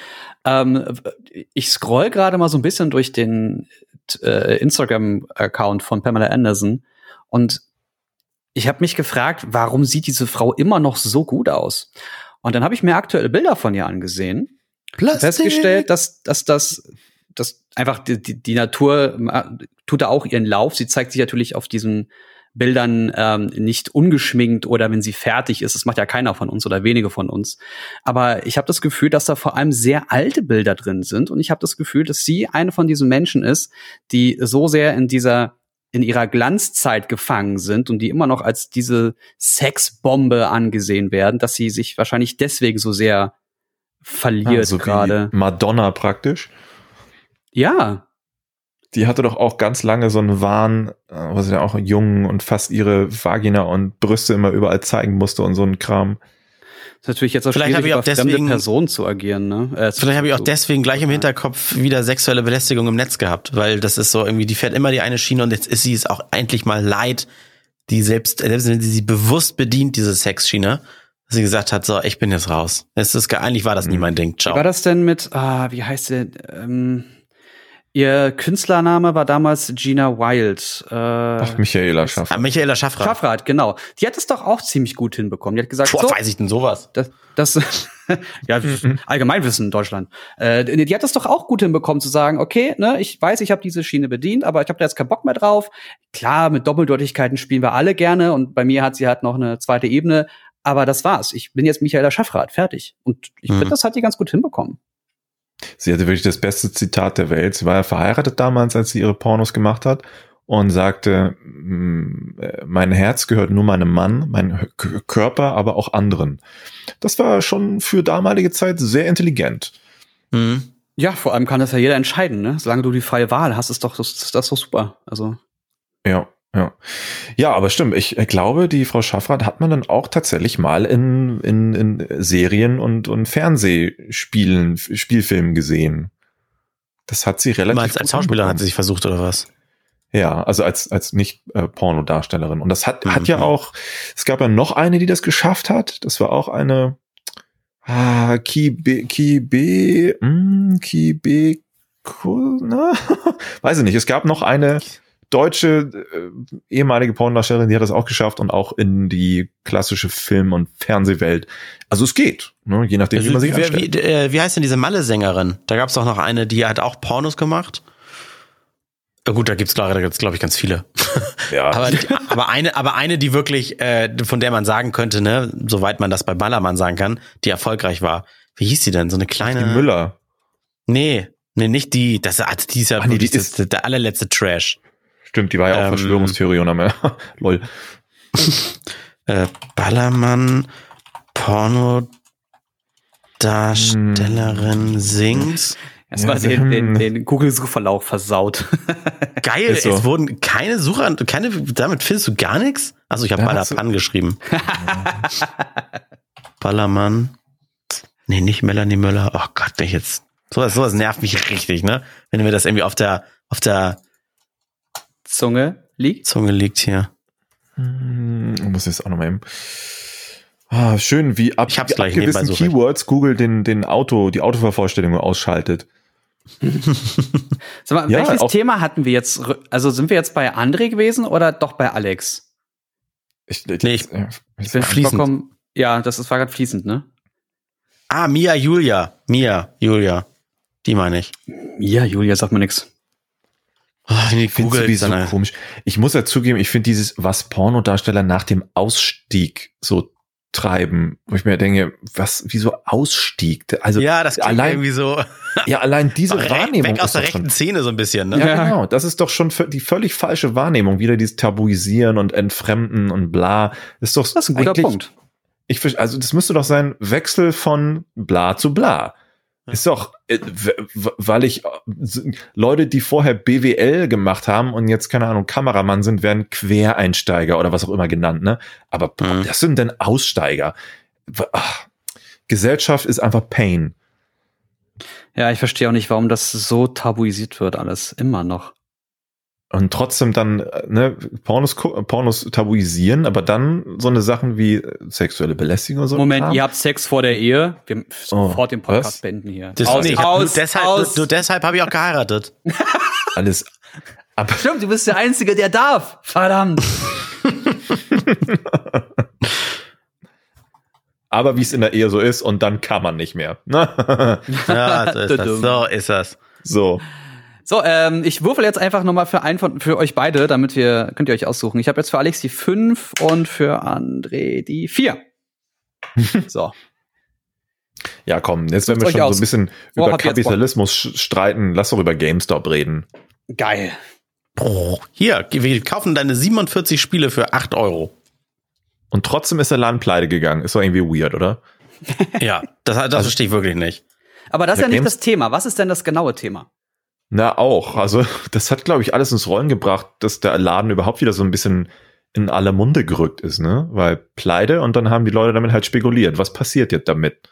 ich scroll gerade mal so ein bisschen durch den Instagram-Account von Pamela Anderson und ich habe mich gefragt, warum sieht diese Frau immer noch so gut aus? Und dann habe ich mir aktuelle Bilder von ihr angesehen und festgestellt, dass einfach die Natur tut da auch ihren Lauf. Sie zeigt sich natürlich auf diesen Bildern nicht ungeschminkt oder wenn sie fertig ist. Das macht ja keiner von uns oder wenige von uns. Aber ich habe das Gefühl, dass da vor allem sehr alte Bilder drin sind. Und ich habe das Gefühl, dass sie eine von diesen Menschen ist, die so sehr in ihrer Glanzzeit gefangen sind und die immer noch als diese Sexbombe angesehen werden, dass sie sich wahrscheinlich deswegen so sehr verliert also gerade. Madonna praktisch. Ja. Die hatte doch auch ganz lange so einen Wahn, wo sie ja auch jung und fast ihre Vagina und Brüste immer überall zeigen musste und so ein Kram. Das ist natürlich jetzt auch Vielleicht schwierig, habe ich auch über fremde deswegen Personen zu agieren. Ne? Vielleicht habe ich auch deswegen gleich im Hinterkopf wieder sexuelle Belästigung im Netz gehabt, weil das ist so irgendwie, die fährt immer die eine Schiene und jetzt ist sie es auch endlich mal leid, die selbst wenn sie bewusst bedient, diese Sexschiene, dass sie gesagt hat, so, ich bin jetzt raus. Eigentlich war das nie mein Ding. Ciao. Wie war das denn mit, wie heißt sie? Ihr Künstlername war damals Gina Wild. Michaela Schaffrath. Michaela Schaffrath. Schaffrath, genau. Die hat es doch auch ziemlich gut hinbekommen. Die hat gesagt, so, weiß ich denn sowas? Das ja, Allgemeinwissen in Deutschland. Die hat es doch auch gut hinbekommen zu sagen, okay, ne, ich weiß, ich habe diese Schiene bedient, aber ich habe da jetzt keinen Bock mehr drauf. Klar, mit Doppeldeutigkeiten spielen wir alle gerne und bei mir hat sie halt noch eine zweite Ebene, aber das war's. Ich bin jetzt Michaela Schaffrath, fertig. Und ich finde, das hat die ganz gut hinbekommen. Sie hatte wirklich das beste Zitat der Welt. Sie war ja verheiratet damals, als sie ihre Pornos gemacht hat und sagte, mein Herz gehört nur meinem Mann, mein Körper aber auch anderen. Das war schon für damalige Zeit sehr intelligent. Mhm. Ja, vor allem kann das ja jeder entscheiden, ne? Solange du die freie Wahl hast, ist das doch super. Also. Ja, aber stimmt. Ich glaube, die Frau Schaffrath hat man dann auch tatsächlich mal in Serien und Spielfilmen gesehen. Das hat sie relativ. Als Schauspielerin hat sie sich versucht, oder was? Ja, also als nicht Pornodarstellerin. Und das hat ja auch, es gab ja noch eine, die das geschafft hat. Das war auch eine Kibe, weiß ich nicht. Es gab noch eine deutsche ehemalige Pornodarstellerin, die hat das auch geschafft und auch in die klassische Film- und Fernsehwelt. Also es geht, ne? Je nachdem, wie man sich anstellt. Wie heißt denn diese Malle-Sängerin? Da gab es doch noch eine, die hat auch Pornos gemacht. Ja, gut, da gibt's glaube ich, ganz viele. Ja. aber eine, die wirklich, von der man sagen könnte, ne, soweit man das bei Ballermann sagen kann, die erfolgreich war. Wie hieß die denn? So eine kleine. Die Müller. Nee, nicht die. Die ist ja die ist der allerletzte Trash. Stimmt, die war ja auch Verschwörungstheorie und am lol. Ballermann, Pornodarstellerin singt. Erstmal den Google-Suchverlauf versaut. Geil, so. Es wurden keine damit findest du gar nichts? Also ich habe Ballermann geschrieben. Ballermann. Nee, nicht Melanie Möller. Oh Gott, bin ich jetzt. Sowas nervt mich richtig, ne? Wenn mir das irgendwie auf der Zunge liegt hier. Muss jetzt auch noch mal eben. Schön, wie ab gewissen Keywords Google die Autovervollständigung ausschaltet. Sag mal, welches Thema hatten wir jetzt? Also sind wir jetzt bei André gewesen oder doch bei Alex? Ich bin fließend. Ja, das war gerade fließend, ne? Mia Julia. Die meine ich. Mia Julia, sagt mir nix. Ich finde es sowieso komisch. Ich muss ja zugeben, ich finde was Pornodarsteller nach dem Ausstieg so treiben, wo ich mir denke, wieso Ausstieg? Also ja, das klingt irgendwie so. Ja, allein diese Wahrnehmung weg aus der rechten Szene so ein bisschen, ne? Ja, genau. Das ist doch schon die völlig falsche Wahrnehmung. Wieder dieses Tabuisieren und Entfremden und bla. Das ist ein guter Punkt. Also das müsste doch sein, Wechsel von bla zu bla. Ist doch, weil Leute, die vorher BWL gemacht haben und jetzt, keine Ahnung, Kameramann sind, werden Quereinsteiger oder was auch immer genannt, ne? Aber das sind denn Aussteiger. Gesellschaft ist einfach Pain. Ja, ich verstehe auch nicht, warum das so tabuisiert wird, alles immer noch. Und trotzdem dann, ne, Pornos tabuisieren, aber dann so eine Sachen wie sexuelle Belästigung und so. Moment, ihr habt Sex vor der Ehe? Wir müssen sofort den Podcast beenden hier. Nur deshalb habe ich auch geheiratet. Alles. Stimmt, du bist der Einzige, der darf. Verdammt. Aber wie es in der Ehe so ist, und dann kann man nicht mehr. Ja, so ist das. So. So, ich würfel jetzt einfach nochmal für euch beide, könnt ihr euch aussuchen. Ich habe jetzt für Alex die 5 und für André die 4. So. Ja, komm, jetzt wenn wir schon so ein bisschen über Kapitalismus streiten, lass doch über GameStop reden. Geil. Hier, wir kaufen deine 47 Spiele für 8 €. Und trotzdem ist der Laden pleite gegangen. Ist doch irgendwie weird, oder? Ja, das verstehe ich wirklich nicht. Aber das ist ja nicht das Thema. Was ist denn das genaue Thema? Na auch. Also das hat, glaube ich, alles ins Rollen gebracht, dass der Laden überhaupt wieder so ein bisschen in aller Munde gerückt ist, ne? Weil Pleite und dann haben die Leute damit halt spekuliert. Was passiert jetzt damit?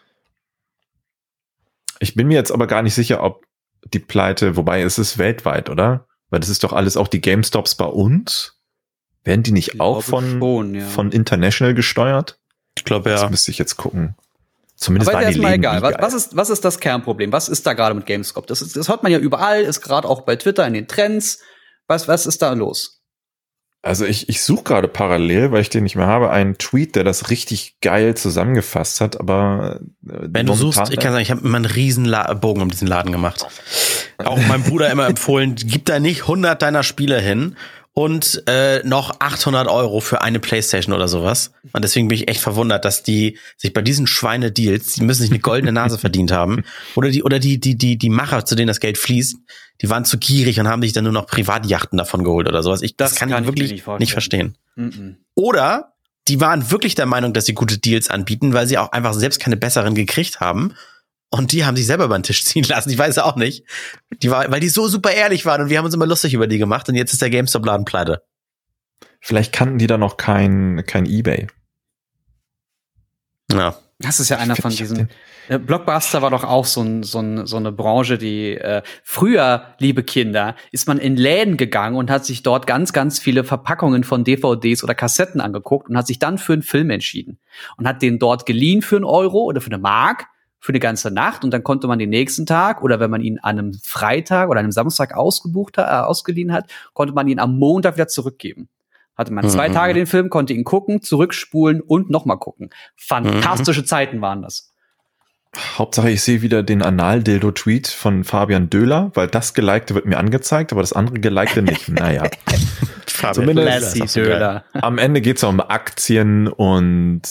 Ich bin mir jetzt aber gar nicht sicher, ob die Pleite, wobei es ist weltweit, oder? Weil das ist doch alles auch die GameStops bei uns. Werden die nicht auch von International gesteuert? Ich glaube, ja. Das müsste ich jetzt gucken. Zumindest aber waren die erstmal Läden egal. Was ist das Kernproblem? Was ist da gerade mit GameStop? Das hört man ja überall, ist gerade auch bei Twitter in den Trends. Was ist da los? Also ich suche gerade parallel, weil ich den nicht mehr habe, einen Tweet, der das richtig geil zusammengefasst hat, aber wenn du suchst, ich kann sagen, ich habe immer einen riesen Bogen um diesen Laden gemacht. Auch meinem Bruder immer empfohlen, gib da nicht 100 deiner Spiele hin und noch 800 € für eine Playstation oder sowas. Und deswegen bin ich echt verwundert, dass die sich bei diesen Schweine-Deals, die müssen sich eine goldene Nase verdient haben, oder die Macher, zu denen das Geld fließt, die waren zu gierig und haben sich dann nur noch Privatjachten davon geholt oder sowas. Das kann ich wirklich nicht verstehen. Oder die waren wirklich der Meinung, dass sie gute Deals anbieten, weil sie auch einfach selbst keine besseren gekriegt haben. Und die haben sich selber über den Tisch ziehen lassen. Ich weiß es auch nicht. Weil die so super ehrlich waren und wir haben uns immer lustig über die gemacht und jetzt ist der GameStop-Laden pleite. Vielleicht kannten die da noch kein eBay. Ja. Das ist ja einer von diesen. Blockbuster war doch auch so eine Branche, die früher, liebe Kinder, ist man in Läden gegangen und hat sich dort ganz, ganz viele Verpackungen von DVDs oder Kassetten angeguckt und hat sich dann für einen Film entschieden und hat den dort geliehen für 1 Euro oder für 1 Mark für eine ganze Nacht und dann konnte man den nächsten Tag oder wenn man ihn an einem Freitag oder einem Samstag ausgeliehen hat, konnte man ihn am Montag wieder zurückgeben. Hatte man 2 Tage den Film, konnte ihn gucken, zurückspulen und nochmal gucken. Fantastische Zeiten waren das. Hauptsache, ich sehe wieder den Anal-Dildo-Tweet von Fabian Döhler, weil das Gelikte wird mir angezeigt, aber das andere Gelikte nicht. Naja. Zumindest Döhler. Am Ende geht es um Aktien und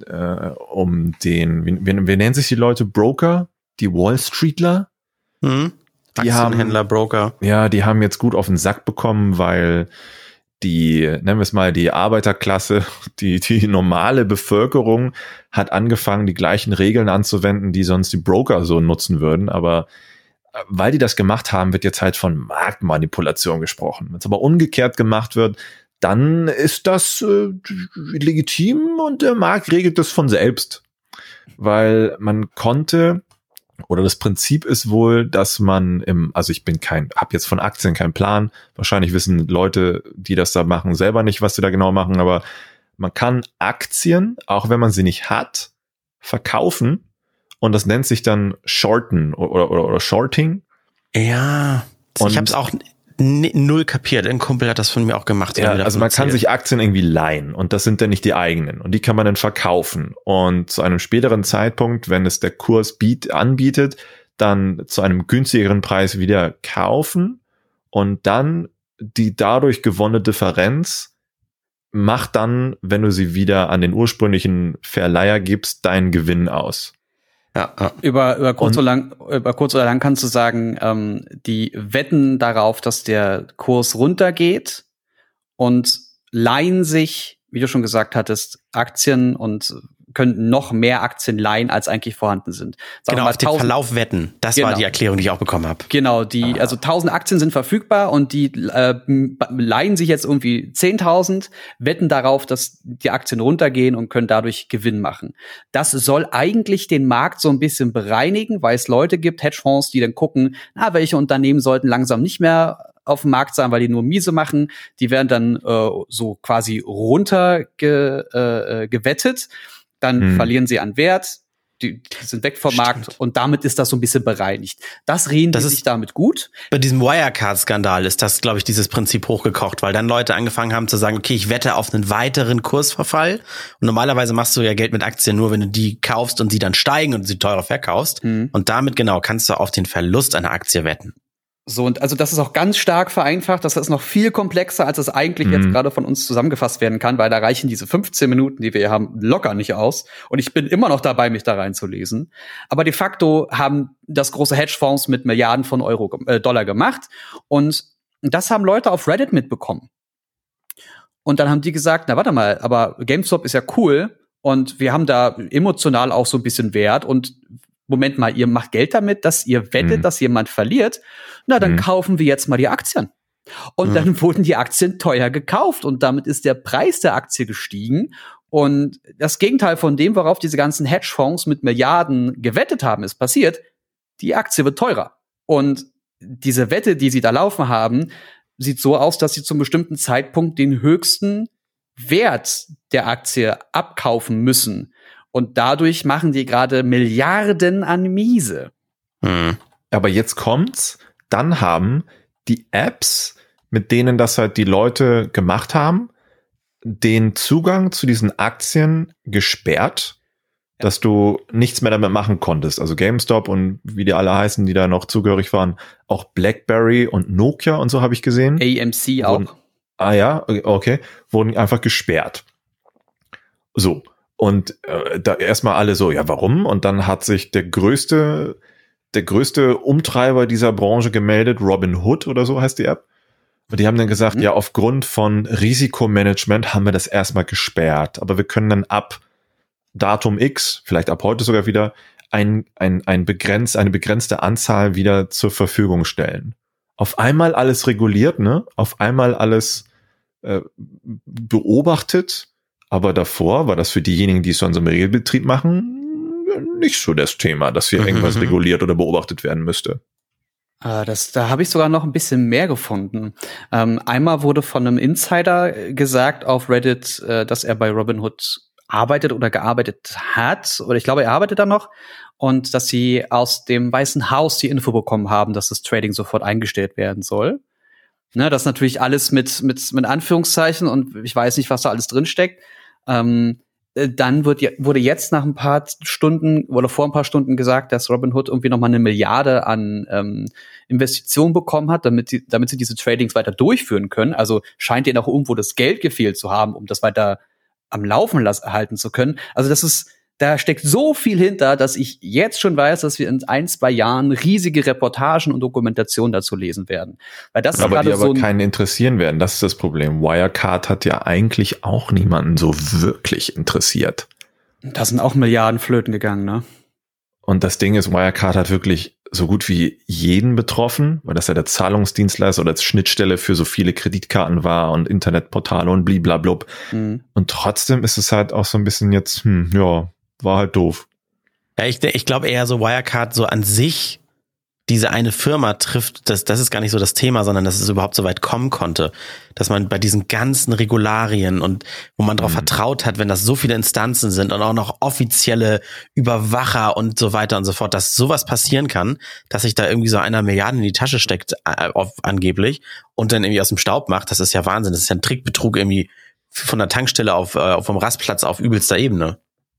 um den, wie nennen sich die Leute? Broker? Die Wall Streetler? Aktienhändler, Broker. Ja, die haben jetzt gut auf den Sack bekommen, weil die, nennen wir es mal, die Arbeiterklasse, die normale Bevölkerung hat angefangen, die gleichen Regeln anzuwenden, die sonst die Broker so nutzen würden. Aber weil die das gemacht haben, wird jetzt halt von Marktmanipulation gesprochen. Wenn es aber umgekehrt gemacht wird, dann ist das legitim und der Markt regelt das von selbst. Weil man konnte, oder das Prinzip ist wohl, dass man also ich habe jetzt von Aktien keinen Plan. Wahrscheinlich wissen Leute, die das da machen, selber nicht, was sie da genau machen, aber man kann Aktien, auch wenn man sie nicht hat, verkaufen und das nennt sich dann Shorten oder Shorting. Ja, ich habe es auch null kapiert. Ein Kumpel hat das von mir auch gemacht. Ja, also man kann sich Aktien irgendwie leihen und das sind dann nicht die eigenen und die kann man dann verkaufen und zu einem späteren Zeitpunkt, wenn es der Kurs anbietet, dann zu einem günstigeren Preis wieder kaufen und dann die dadurch gewonnene Differenz macht dann, wenn du sie wieder an den ursprünglichen Verleiher gibst, deinen Gewinn aus. Ja. Über kurz oder lang kannst du sagen, die wetten darauf, dass der Kurs runtergeht und leihen sich, wie du schon gesagt hattest, Aktien und können noch mehr Aktien leihen, als eigentlich vorhanden sind. Sagen genau, auf den Verlauf wetten. Das war die Erklärung, die ich auch bekommen habe. Genau, also 1000 Aktien sind verfügbar und die leihen sich jetzt irgendwie 10.000, wetten darauf, dass die Aktien runtergehen und können dadurch Gewinn machen. Das soll eigentlich den Markt so ein bisschen bereinigen, weil es Leute gibt, Hedgefonds, die dann gucken, welche Unternehmen sollten langsam nicht mehr auf dem Markt sein, weil die nur miese machen. Die werden dann so quasi gewettet. Dann verlieren sie an Wert, die sind weg vom Markt und damit ist das so ein bisschen bereinigt. Das reden die sich damit gut. Bei diesem Wirecard-Skandal ist das, glaube ich, dieses Prinzip hochgekocht, weil dann Leute angefangen haben zu sagen, okay, ich wette auf einen weiteren Kursverfall. Und normalerweise machst du ja Geld mit Aktien nur, wenn du die kaufst und sie dann steigen und sie teurer verkaufst. Und damit kannst du auf den Verlust einer Aktie wetten. So, und also das ist auch ganz stark vereinfacht. Das ist noch viel komplexer, als es eigentlich jetzt gerade von uns zusammengefasst werden kann, weil da reichen diese 15 Minuten, die wir hier haben, locker nicht aus. Und ich bin immer noch dabei, mich da reinzulesen. Aber de facto haben das große Hedgefonds mit Milliarden von Dollar gemacht. Und das haben Leute auf Reddit mitbekommen. Und dann haben die gesagt, na warte mal, aber GameStop ist ja cool und wir haben da emotional auch so ein bisschen Wert und Moment mal, ihr macht Geld damit, dass ihr wettet, dass jemand verliert. Na, dann kaufen wir jetzt mal die Aktien. Und dann wurden die Aktien teuer gekauft und damit ist der Preis der Aktie gestiegen. Und das Gegenteil von dem, worauf diese ganzen Hedgefonds mit Milliarden gewettet haben, ist passiert. Die Aktie wird teurer. Und diese Wette, die sie da laufen haben, sieht so aus, dass sie zum bestimmten Zeitpunkt den höchsten Wert der Aktie abkaufen müssen. Und dadurch machen die gerade Milliarden an Miese. Aber jetzt kommt's, dann haben die Apps, mit denen das halt die Leute gemacht haben, den Zugang zu diesen Aktien gesperrt, dass du nichts mehr damit machen konntest. Also GameStop und wie die alle heißen, die da noch zugehörig waren, auch BlackBerry und Nokia und so habe ich gesehen. AMC auch. Okay, wurden einfach gesperrt. So. Und da erstmal alle so, ja, warum? Und dann hat sich der größte Umtreiber dieser Branche gemeldet, Robinhood oder so heißt die App. Und die haben dann gesagt, ja, aufgrund von Risikomanagement haben wir das erstmal gesperrt. Aber wir können dann ab Datum X, vielleicht ab heute sogar wieder, eine begrenzte Anzahl wieder zur Verfügung stellen. Auf einmal alles reguliert, ne? Auf einmal alles beobachtet. Aber davor war das für diejenigen, die es sonst im Regelbetrieb machen, nicht so das Thema, dass hier irgendwas reguliert oder beobachtet werden müsste. Da habe ich sogar noch ein bisschen mehr gefunden. Einmal wurde von einem Insider gesagt auf Reddit, dass er bei Robinhood arbeitet oder gearbeitet hat. Oder ich glaube, er arbeitet da noch. Und dass sie aus dem Weißen Haus die Info bekommen haben, dass das Trading sofort eingestellt werden soll. Ne, das natürlich alles mit Anführungszeichen und ich weiß nicht, was da alles drinsteckt. Dann wurde jetzt nach ein paar Stunden oder vor ein paar Stunden gesagt, dass Robinhood irgendwie noch mal 1 Milliarde an Investitionen bekommen hat, damit sie diese Tradings weiter durchführen können. Also scheint ihnen auch irgendwo das Geld gefehlt zu haben, um das weiter am Laufen halten zu können. Also da steckt so viel hinter, dass ich jetzt schon weiß, dass wir in 1-2 Jahren riesige Reportagen und Dokumentationen dazu lesen werden. Weil das aber ist die so keinen interessieren werden, das ist das Problem. Wirecard hat ja eigentlich auch niemanden so wirklich interessiert. Da sind auch Milliarden flöten gegangen, ne? Und das Ding ist, Wirecard hat wirklich so gut wie jeden betroffen, weil das ja der Zahlungsdienstleister oder als Schnittstelle für so viele Kreditkarten war und Internetportale und bliblablub. Und trotzdem ist es halt auch so ein bisschen jetzt, war halt doof. Ja, ich glaube eher so Wirecard so an sich, diese eine Firma trifft, das ist gar nicht so das Thema, sondern dass es überhaupt so weit kommen konnte, dass man bei diesen ganzen Regularien und wo man darauf vertraut hat, wenn das so viele Instanzen sind und auch noch offizielle Überwacher und so weiter und so fort, dass sowas passieren kann, dass sich da irgendwie so 1 Milliarde in die Tasche steckt, angeblich, und dann irgendwie aus dem Staub macht, das ist ja Wahnsinn. Das ist ja ein Trickbetrug irgendwie von der Tankstelle vom Rastplatz auf übelster Ebene.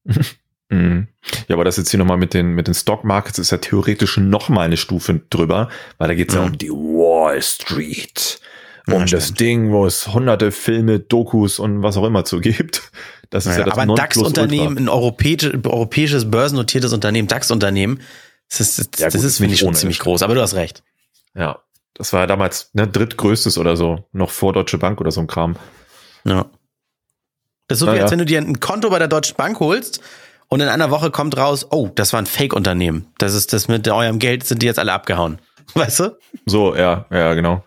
Ja, aber das jetzt hier nochmal mit den Stock Markets ist ja theoretisch noch mal eine Stufe drüber, weil da geht's ja um die Wall Street, um das Ding, wo es hunderte Filme, Dokus und was auch immer zu gibt. Das ist ja das aber ein DAX-Unternehmen, ein europäisches börsennotiertes Unternehmen, DAX-Unternehmen, das ist finde ich schon ziemlich groß, aber du hast recht. Ja, das war ja damals drittgrößtes oder so, noch vor Deutsche Bank oder so ein Kram. Ja. Das ist so wie, als wenn du dir ein Konto bei der Deutschen Bank holst und in einer Woche kommt raus, oh, das war ein Fake-Unternehmen. Das ist das mit eurem Geld, sind die jetzt alle abgehauen. Weißt du? So, ja, genau.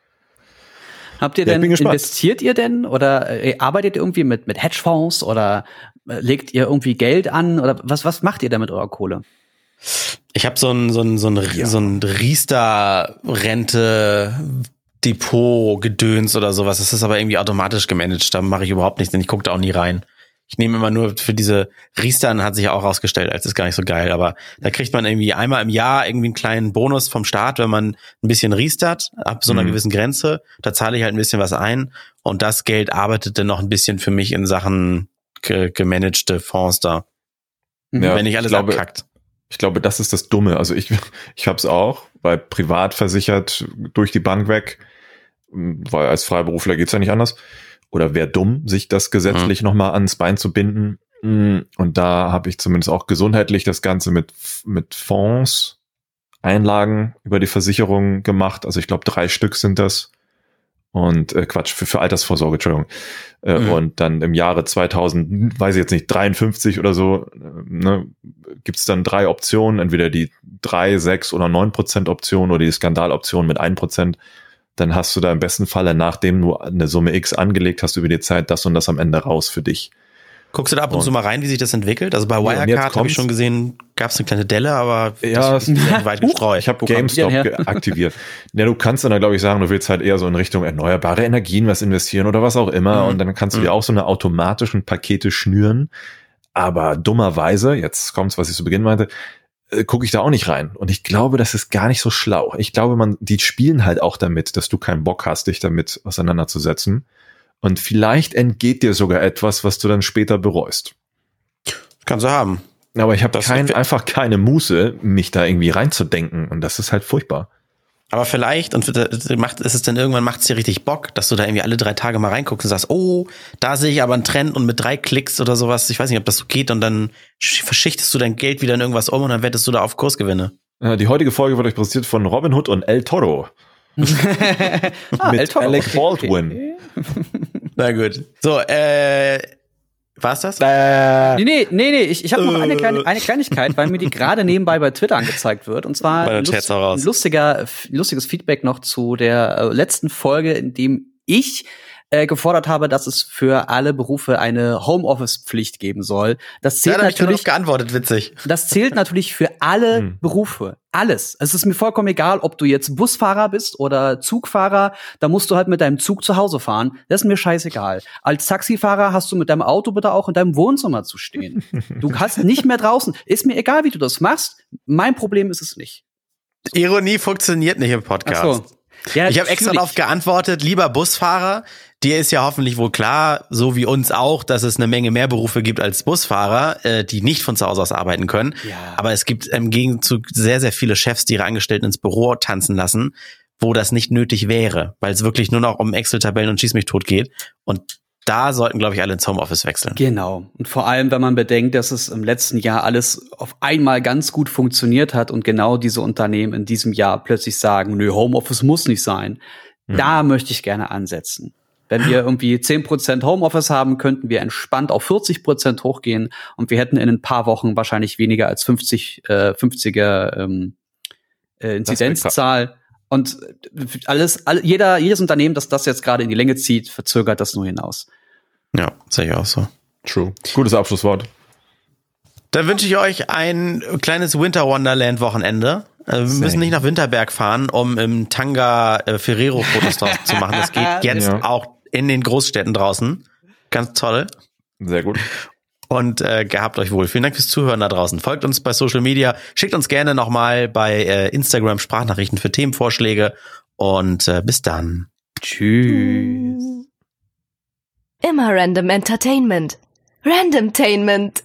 Habt ihr denn, investiert ihr denn oder arbeitet ihr irgendwie mit Hedgefonds oder legt ihr irgendwie Geld an oder was macht ihr da mit eurer Kohle? Ich habe so ein Riester-Rente Depot-Gedöns oder sowas. Das ist aber irgendwie automatisch gemanagt. Da mache ich überhaupt nichts, denn ich gucke da auch nie rein. Ich nehme immer nur für diese Riestern, hat sich ja auch rausgestellt, als ist gar nicht so geil, aber da kriegt man irgendwie einmal im Jahr irgendwie einen kleinen Bonus vom Staat, wenn man ein bisschen riestert, ab so einer gewissen Grenze. Da zahle ich halt ein bisschen was ein und das Geld arbeitet dann noch ein bisschen für mich in Sachen gemanagte Fonds da. Ja, wenn nicht alles abkackt. Ich glaube, das ist das Dumme. Also ich habe es auch, weil privat versichert durch die Bank weg, weil als Freiberufler geht's ja nicht anders. Oder wäre dumm, sich das gesetzlich nochmal ans Bein zu binden. Und da habe ich zumindest auch gesundheitlich das Ganze mit Fonds, Einlagen über die Versicherung gemacht. Also ich glaube 3 Stück sind das. Und für Altersvorsorge, Entschuldigung. Und dann im Jahre 2000, weiß ich jetzt nicht, 53 oder so, gibt es dann 3 Optionen, entweder die 3, 6 oder 9% Option oder die Skandaloption mit 1%. Dann hast du da im besten Falle, nachdem du eine Summe X angelegt hast über die Zeit, das und das am Ende raus für dich. Guckst du da ab und zu mal rein, wie sich das entwickelt? Also bei Wirecard habe ich schon gesehen, gab es eine kleine Delle, aber das ist weit gestreut. Ich habe GameStop aktiviert. Ja, du kannst dann, glaube ich, sagen, du willst halt eher so in Richtung erneuerbare Energien was investieren oder was auch immer. Und dann kannst du dir auch so eine automatischen Pakete schnüren. Aber dummerweise, jetzt kommt's, was ich zu Beginn meinte, gucke ich da auch nicht rein. Und ich glaube, das ist gar nicht so schlau. Ich glaube, die spielen halt auch damit, dass du keinen Bock hast, dich damit auseinanderzusetzen. Und vielleicht entgeht dir sogar etwas, was du dann später bereust. Kannst du haben. Aber ich habe einfach keine Muße, mich da irgendwie reinzudenken. Und das ist halt furchtbar. Aber vielleicht, und macht es dir richtig Bock, dass du da irgendwie alle 3 Tage mal reinguckst und sagst, oh, da sehe ich aber einen Trend und mit 3 Klicks oder sowas, ich weiß nicht, ob das so geht, und dann verschichtest du dein Geld wieder in irgendwas und dann wettest du da auf Kursgewinne. Die heutige Folge wird euch präsentiert von Robinhood und El Toro. Mit El Toro. Alec Baldwin. Na gut. So, war's das? Nee, ich habe noch eine Kleinigkeit, weil mir die gerade nebenbei bei Twitter angezeigt wird. Und zwar ein lustiges Feedback noch zu der letzten Folge, in dem ich gefordert habe, dass es für alle Berufe eine Homeoffice-Pflicht geben soll. Das zählt natürlich geantwortet, witzig. Das zählt natürlich für alle Berufe. Alles. Es ist mir vollkommen egal, ob du jetzt Busfahrer bist oder Zugfahrer. Da musst du halt mit deinem Zug zu Hause fahren. Das ist mir scheißegal. Als Taxifahrer hast du mit deinem Auto bitte auch in deinem Wohnzimmer zu stehen. Du hast nicht mehr draußen. Ist mir egal, wie du das machst. Mein Problem ist es nicht. Ironie funktioniert nicht im Podcast. Ach so. Ja, ich habe extra darauf geantwortet, lieber Busfahrer, dir ist ja hoffentlich wohl klar, so wie uns auch, dass es eine Menge mehr Berufe gibt als Busfahrer, die nicht von zu Hause aus arbeiten können. Ja. Aber es gibt im Gegenzug sehr, sehr viele Chefs, die ihre Angestellten ins Büro tanzen lassen, wo das nicht nötig wäre, weil es wirklich nur noch um Excel-Tabellen und Schieß mich tot geht. Und da sollten, glaube ich, alle ins Homeoffice wechseln. Genau. Und vor allem, wenn man bedenkt, dass es im letzten Jahr alles auf einmal ganz gut funktioniert hat und genau diese Unternehmen in diesem Jahr plötzlich sagen, nö, Homeoffice muss nicht sein. Da möchte ich gerne ansetzen. Wenn wir irgendwie 10% Homeoffice haben, könnten wir entspannt auf 40% hochgehen und wir hätten in ein paar Wochen wahrscheinlich weniger als 50er Inzidenzzahl. Und jedes Unternehmen, das jetzt gerade in die Länge zieht, verzögert das nur hinaus. Ja, sehe ich auch so. True. Gutes Abschlusswort. Dann wünsche ich euch ein kleines Winter Wonderland Wochenende. Wir müssen nicht nach Winterberg fahren, um im Tanga Ferrero Fotos draus zu machen. Das geht jetzt auch in den Großstädten draußen. Ganz toll. Sehr gut. Und gehabt euch wohl. Vielen Dank fürs Zuhören da draußen. Folgt uns bei Social Media. Schickt uns gerne nochmal bei Instagram Sprachnachrichten für Themenvorschläge. Und bis dann. Tschüss. Immer Random Entertainment. Randomtainment.